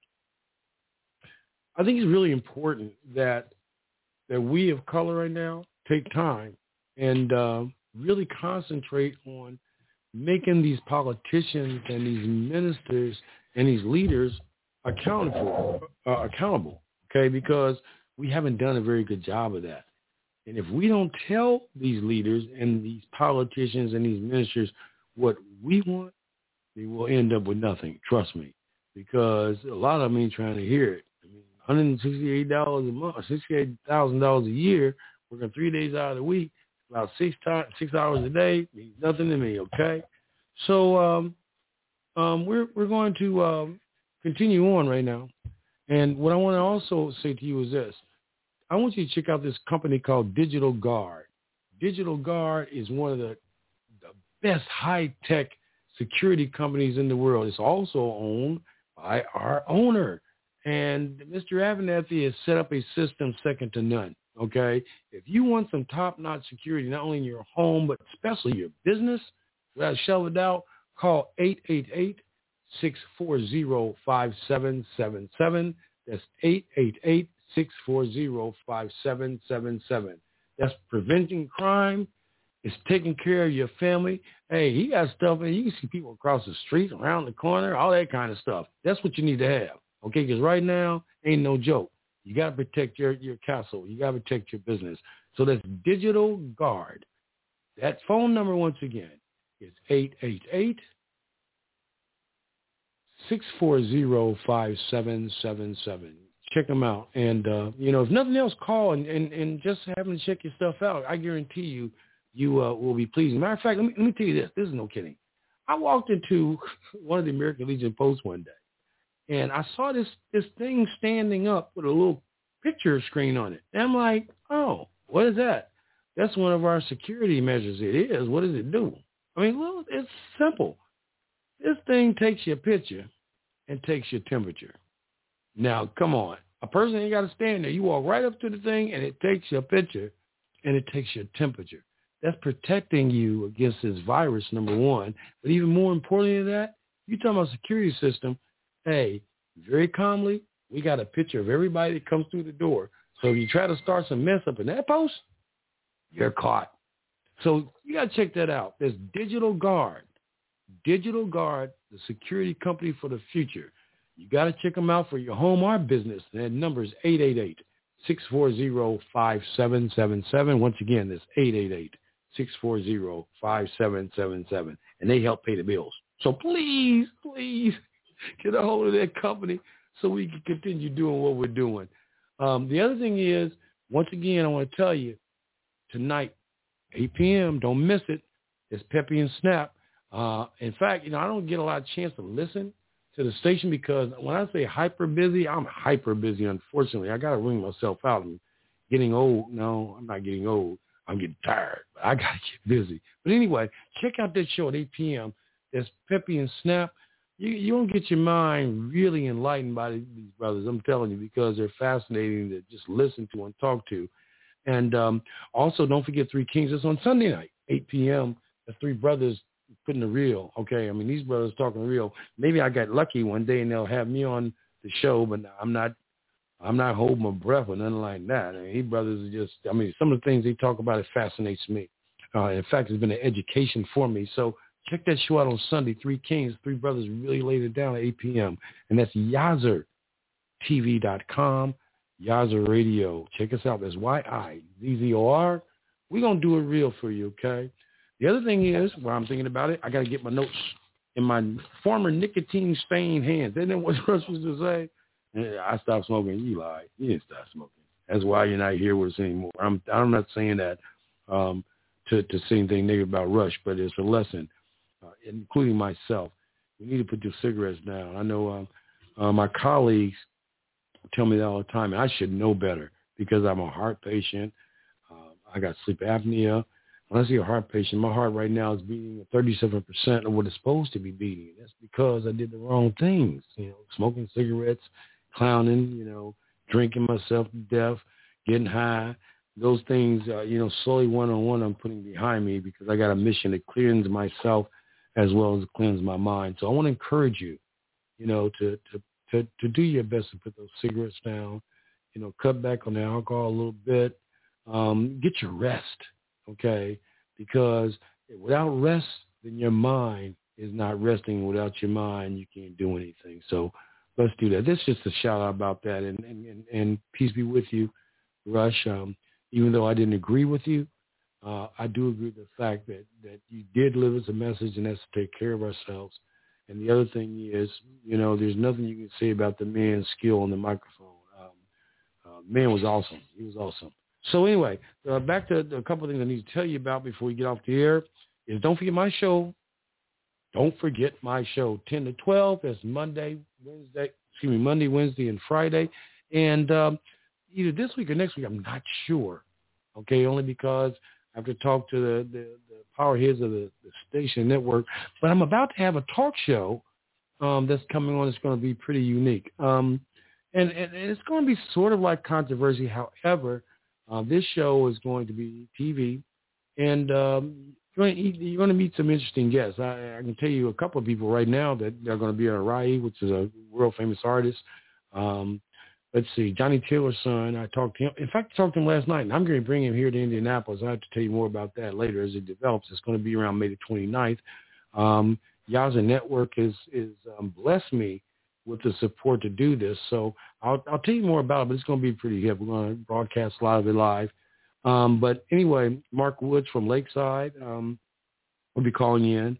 I think it's really important that that we of color right now take time and uh, really concentrate on making these politicians and these ministers and these leaders accountable, uh, accountable, okay? Because we haven't done a very good job of that. And if we don't tell these leaders and these politicians and these ministers what we want, they will end up with nothing. Trust me, because a lot of them ain't trying to hear it. I mean, one hundred sixty-eight dollars a month, sixty-eight thousand dollars a year, working three days out of the week, about six times, six hours a day, means nothing to me. Okay, so um, um, we're we're going to um, continue on right now, and what I want to also say to you is this: I want you to check out this company called Digital Guard. Digital Guard is one of the, the best high-tech security companies in the world. It's also owned by our owner. And Mister Abernathy has set up a system second to none, okay? If you want some top-notch security, not only in your home, but especially your business, without a shadow of a doubt, call eight eight eight, six four zero, five seven seven seven. That's eight eight eight, six four zero, five seven seven seven. That's preventing crime. It's taking care of your family. Hey, he got stuff, and you can see people across the street, around the corner, all that kind of stuff. That's what you need to have, okay? Because right now, ain't no joke. You got to protect your, your castle. You got to protect your business. So that's Digital Guard. That phone number, once again, is eight eight eight, six four zero, five seven seven seven. Check them out. And, uh, you know, if nothing else, call and, and, and just have them check your stuff out. I guarantee you, you uh, will be pleased. Matter of fact, let me, let me tell you this. This is no kidding. I walked into one of the American Legion posts one day, and I saw this, this thing standing up with a little picture screen on it. And I'm like, oh, what is that? That's one of our security measures. It is. What does it do? I mean, look, it's simple. This thing takes your picture and takes your temperature. Now, come on. A person ain't got to stand there. You walk right up to the thing, and it takes your picture, and it takes your temperature. That's protecting you against this virus, number one. But even more importantly than that, you talking about security system, hey, very calmly, we got a picture of everybody that comes through the door. So if you try to start some mess up in that post, you're caught. So you got to check that out. There's Digital Guard. Digital Guard, the security company for the future. You got to check them out for your home or business. That number is eight eight eight, six four zero, five seven seven seven. Once again, that's eight eight eight, six four zero, five seven seven seven. And they help pay the bills. So please, please get a hold of that company so we can continue doing what we're doing. Um, the other thing is, once again, I want to tell you, tonight, eight p.m., don't miss it. It's Peppy and Snap. Uh, in fact, you know, I don't get a lot of chance to listen to the station because when I say hyper busy, I'm hyper busy, unfortunately. I got to ring myself out. I'm getting old. No, I'm not getting old. I'm getting tired. But I got to get busy. But anyway, check out that show at eight p.m. That's Peppy and Snap. You, you'll get your mind really enlightened by these brothers, I'm telling you, because they're fascinating to just listen to and talk to. And um, also, don't forget Three Kings. It's on Sunday night, eight p.m. The Three Brothers putting the real. Okay, I mean, these brothers talking real. Maybe I got lucky one day and they'll have me on the show, but I'm not I'm not holding my breath or nothing like that. I mean, these brothers are just, I mean, some of the things they talk about, it fascinates me. Uh, in fact, it's been an education for me. So check that show out on Sunday, Three Kings. Three Brothers really laid it down at eight p.m. And that's Yazzer T V dot com. Yazzer Radio. Check us out. That's Y I Z Z O R. We're going to do it real for you, okay? The other thing is, while I'm thinking about it, I got to get my notes in my former nicotine-stained hands. Isn't that what Russ was to say? Yeah, I stopped smoking. You lied. You didn't stop smoking. That's why you're not here with us anymore. I'm I'm not saying that um, to, to say anything negative about Rush, but it's a lesson, uh, including myself. We need to put your cigarettes down. I know um, uh, my colleagues tell me that all the time, and I should know better because I'm a heart patient. Uh, I got sleep apnea. When I see a heart patient, my heart right now is beating at thirty-seven percent of what it's supposed to be beating. That's because I did the wrong things, you know, smoking cigarettes, clowning, you know, drinking myself to death, getting high. Those things, uh, you know, slowly one-on-one I'm putting behind me because I got a mission to cleanse myself as well as to cleanse my mind. So I want to encourage you, you know, to, to, to, to do your best to put those cigarettes down, you know, cut back on the alcohol a little bit, um, get your rest, okay, because without rest, then your mind is not resting. Without your mind, you can't do anything. So let's do that. This is just a shout out about that, and, and, and, and peace be with you, Rush. Um, even though I didn't agree with you, uh, I do agree with the fact that, that you did deliver us a message, and that's to take care of ourselves. And the other thing is, you know, there's nothing you can say about the man's skill on the microphone. Um, uh, man was awesome. He was awesome. So anyway, uh, back to a couple of things I need to tell you about before we get off the air is don't forget my show. Don't forget my show, ten to twelve. That's Monday, Wednesday, excuse me, Monday, Wednesday, and Friday. And um, either this week or next week, I'm not sure, okay, only because I have to talk to the, the, the power heads of the, the station network. But I'm about to have a talk show um, that's coming on. It's going to be pretty unique. Um, and, and, and it's going to be sort of like Controversy. However, uh, this show is going to be T V. And um, you're going, to eat, you're going to meet some interesting guests. I, I can tell you a couple of people right now that they're going to be on Rai, which is a world-famous artist. Um, let's see, Johnny Taylor's son. I talked to him. In fact, I talked to him last night, and I'm going to bring him here to Indianapolis. I have to tell you more about that later as it develops. It's going to be around May the twenty-ninth. Um, Yazzer Network is, is um, blessed me with the support to do this. So I'll, I'll tell you more about it, but it's going to be pretty hip. We're going to broadcast a lot of it live. Um, but anyway, Mark Woods from Lakeside um, will be calling in.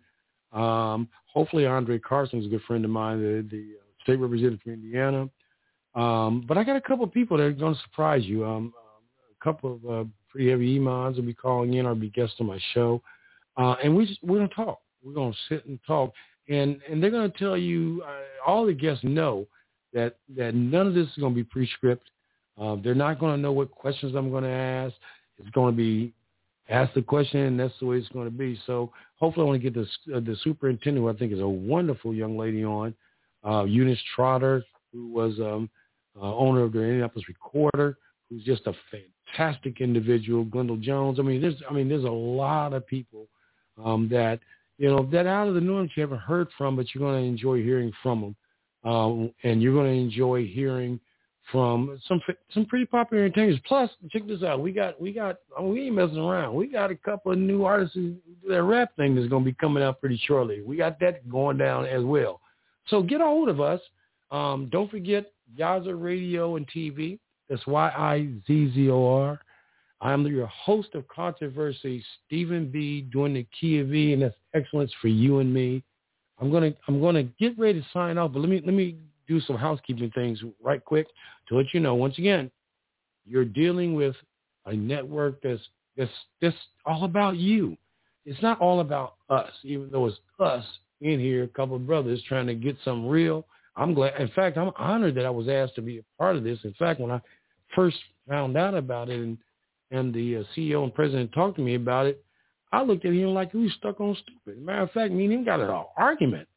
Um, hopefully Andre Carson is a good friend of mine, the, the state representative from Indiana. Um, but I got a couple of people that are going to surprise you. Um, a couple of uh, pretty heavy imams will be calling in or be guests on my show. Uh, and we just, we're going to talk. We're going to sit and talk. And, and they're going to tell you, uh, all the guests know that, that none of this is going to be pre-script. Uh, they're not going to know what questions I'm going to ask. It's going to be ask the question, and that's the way it's going to be. So hopefully I want to get the, uh, the superintendent, who I think is a wonderful young lady on, uh, Eunice Trotter, who was um, uh, owner of the Indianapolis Recorder, who's just a fantastic individual, Glendale Jones. I mean, there's I mean, there's a lot of people um, that, you know, that out of the norm you haven't heard from, but you're going to enjoy hearing from them. Um, and you're going to enjoy hearing from some some pretty popular entertainers. Plus, check this out. We got, we got, I mean, we ain't messing around. We got a couple of new artists who do that rap thing that's going to be coming out pretty shortly. We got that going down as well. So get a hold of us. Um, don't forget Yazzer Radio and T V. That's Y I Z Z O R. I'm your host of Controversy, Stephen B, doing the Key of V, and that's excellence for you and me. I'm gonna I'm gonna get ready to sign off, but let me let me do some housekeeping things right quick to let you know. Once again, you're dealing with a network that's that's that's all about you. It's not all about us, even though it's us in here, a couple of brothers trying to get something real. I'm glad. In fact, I'm honored that I was asked to be a part of this. In fact, when I first found out about it and and the uh, C E O and president talked to me about it, I looked at him like he was stuck on stupid. Matter of fact, me and him got an argument.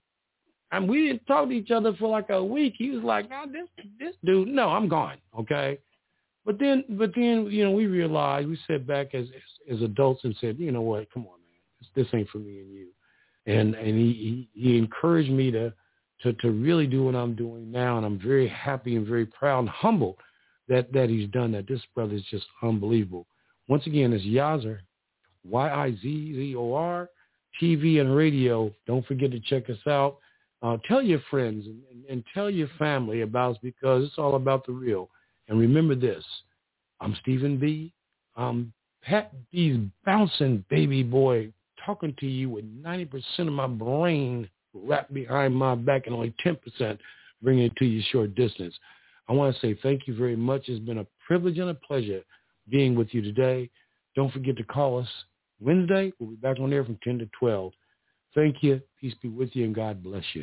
I mean, we didn't talk to each other for like a week. He was like, "No, this this dude, no, I'm gone." Okay, But then, but then, you know, we realized, we sat back as, as as adults and said, you know what, come on, man, this, this ain't for me and you. And and he, he, he encouraged me to, to to really do what I'm doing now, and I'm very happy and very proud and humbled that, that he's done that. This brother is just unbelievable. Once again, it's Yazor, Y I Z Z O R, T V and radio. Don't forget to check us out. Uh, tell your friends and, and, and tell your family about us, because it's all about the real. And remember this, I'm Stephen B. I'm Pat B's bouncing baby boy, talking to you with ninety percent of my brain wrapped behind my back and only ten percent bringing it to you short distance. I want to say thank you very much. It's been a privilege and a pleasure being with you today. Don't forget to call us Wednesday. We'll be back on there from ten to twelve. Thank you. Peace be with you, and God bless you.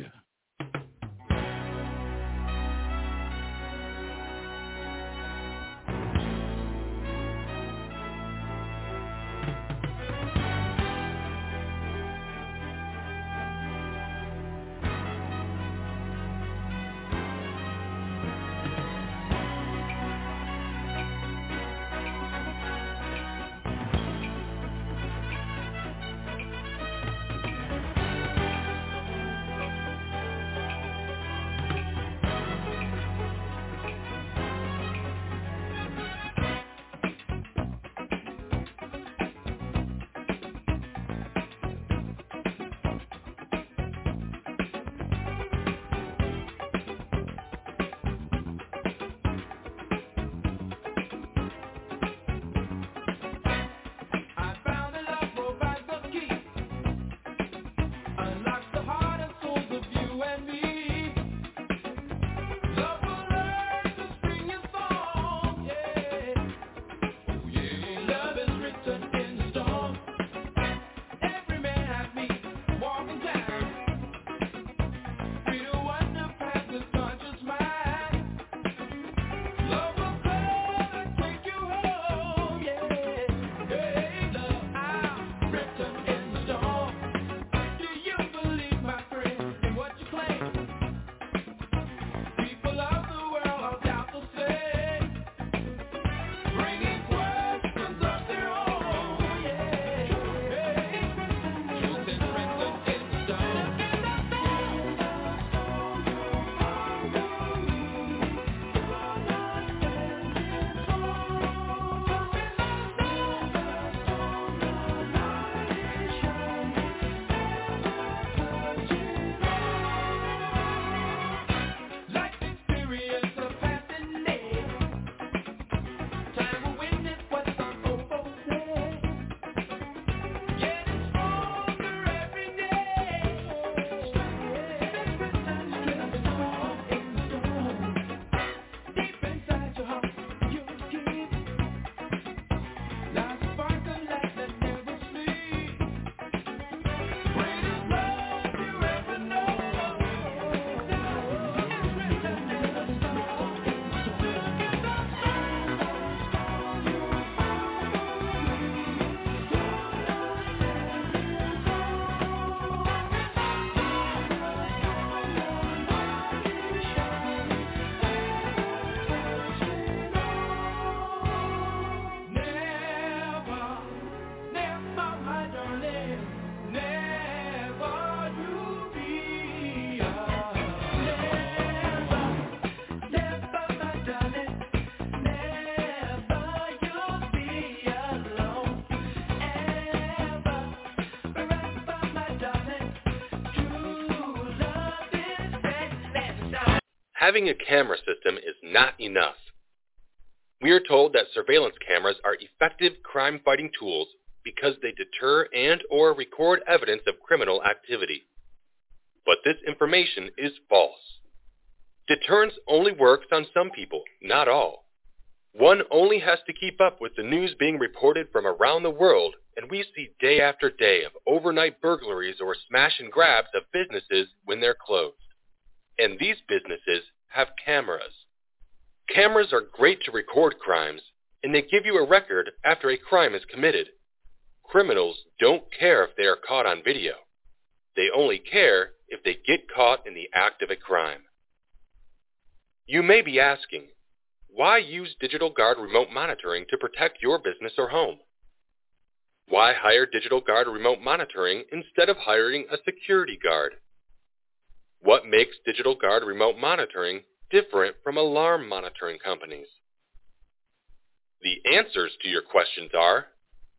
Having a camera system is not enough. We are told that surveillance cameras are effective crime-fighting tools because they deter and or record evidence of criminal activity. But this information is false. Deterrence only works on some people, not all. One only has to keep up with the news being reported from around the world, and we see day after day of overnight burglaries or smash and grabs of businesses when they're closed. And these businesses have cameras. Cameras are great to record crimes, and they give you a record after a crime is committed. Criminals don't care if they are caught on video. They only care if they get caught in the act of a crime. You may be asking, why use Digital Guard remote monitoring to protect your business or home? Why hire Digital Guard remote monitoring instead of hiring a security guard? What makes Digital Guard remote monitoring different from alarm monitoring companies? The answers to your questions are: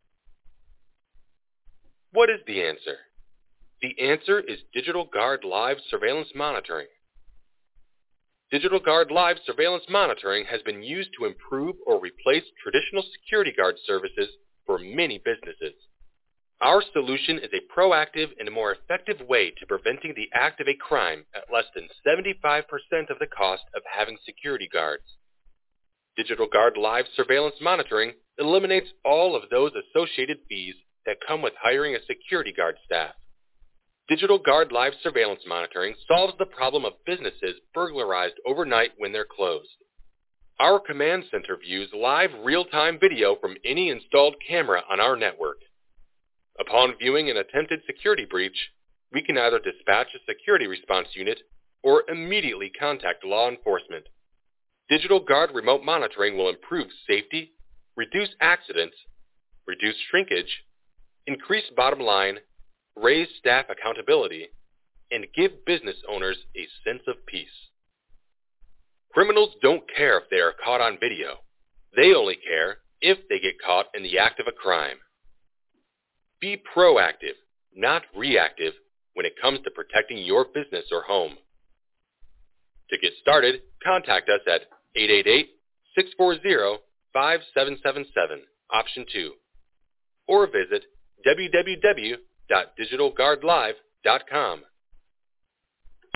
what is the answer? The answer is Digital Guard Live Surveillance Monitoring. Digital Guard Live Surveillance Monitoring has been used to improve or replace traditional security guard services for many businesses. Our solution is a proactive and more effective way to preventing the act of a crime at less than seventy-five percent of the cost of having security guards. Digital Guard Live Surveillance Monitoring eliminates all of those associated fees that come with hiring a security guard staff. Digital Guard Live Surveillance Monitoring solves the problem of businesses burglarized overnight when they're closed. Our command center views live real-time video from any installed camera on our network. Upon viewing an attempted security breach, we can either dispatch a security response unit or immediately contact law enforcement. Digital Guard remote monitoring will improve safety, reduce accidents, reduce shrinkage, increase bottom line, raise staff accountability, and give business owners a sense of peace. Criminals don't care if they are caught on video. They only care if they get caught in the act of a crime. Be proactive, not reactive, when it comes to protecting your business or home. To get started, contact us at eight eight eight, six four zero, five seven seven seven, option two, or visit w w w dot digital guard live dot com.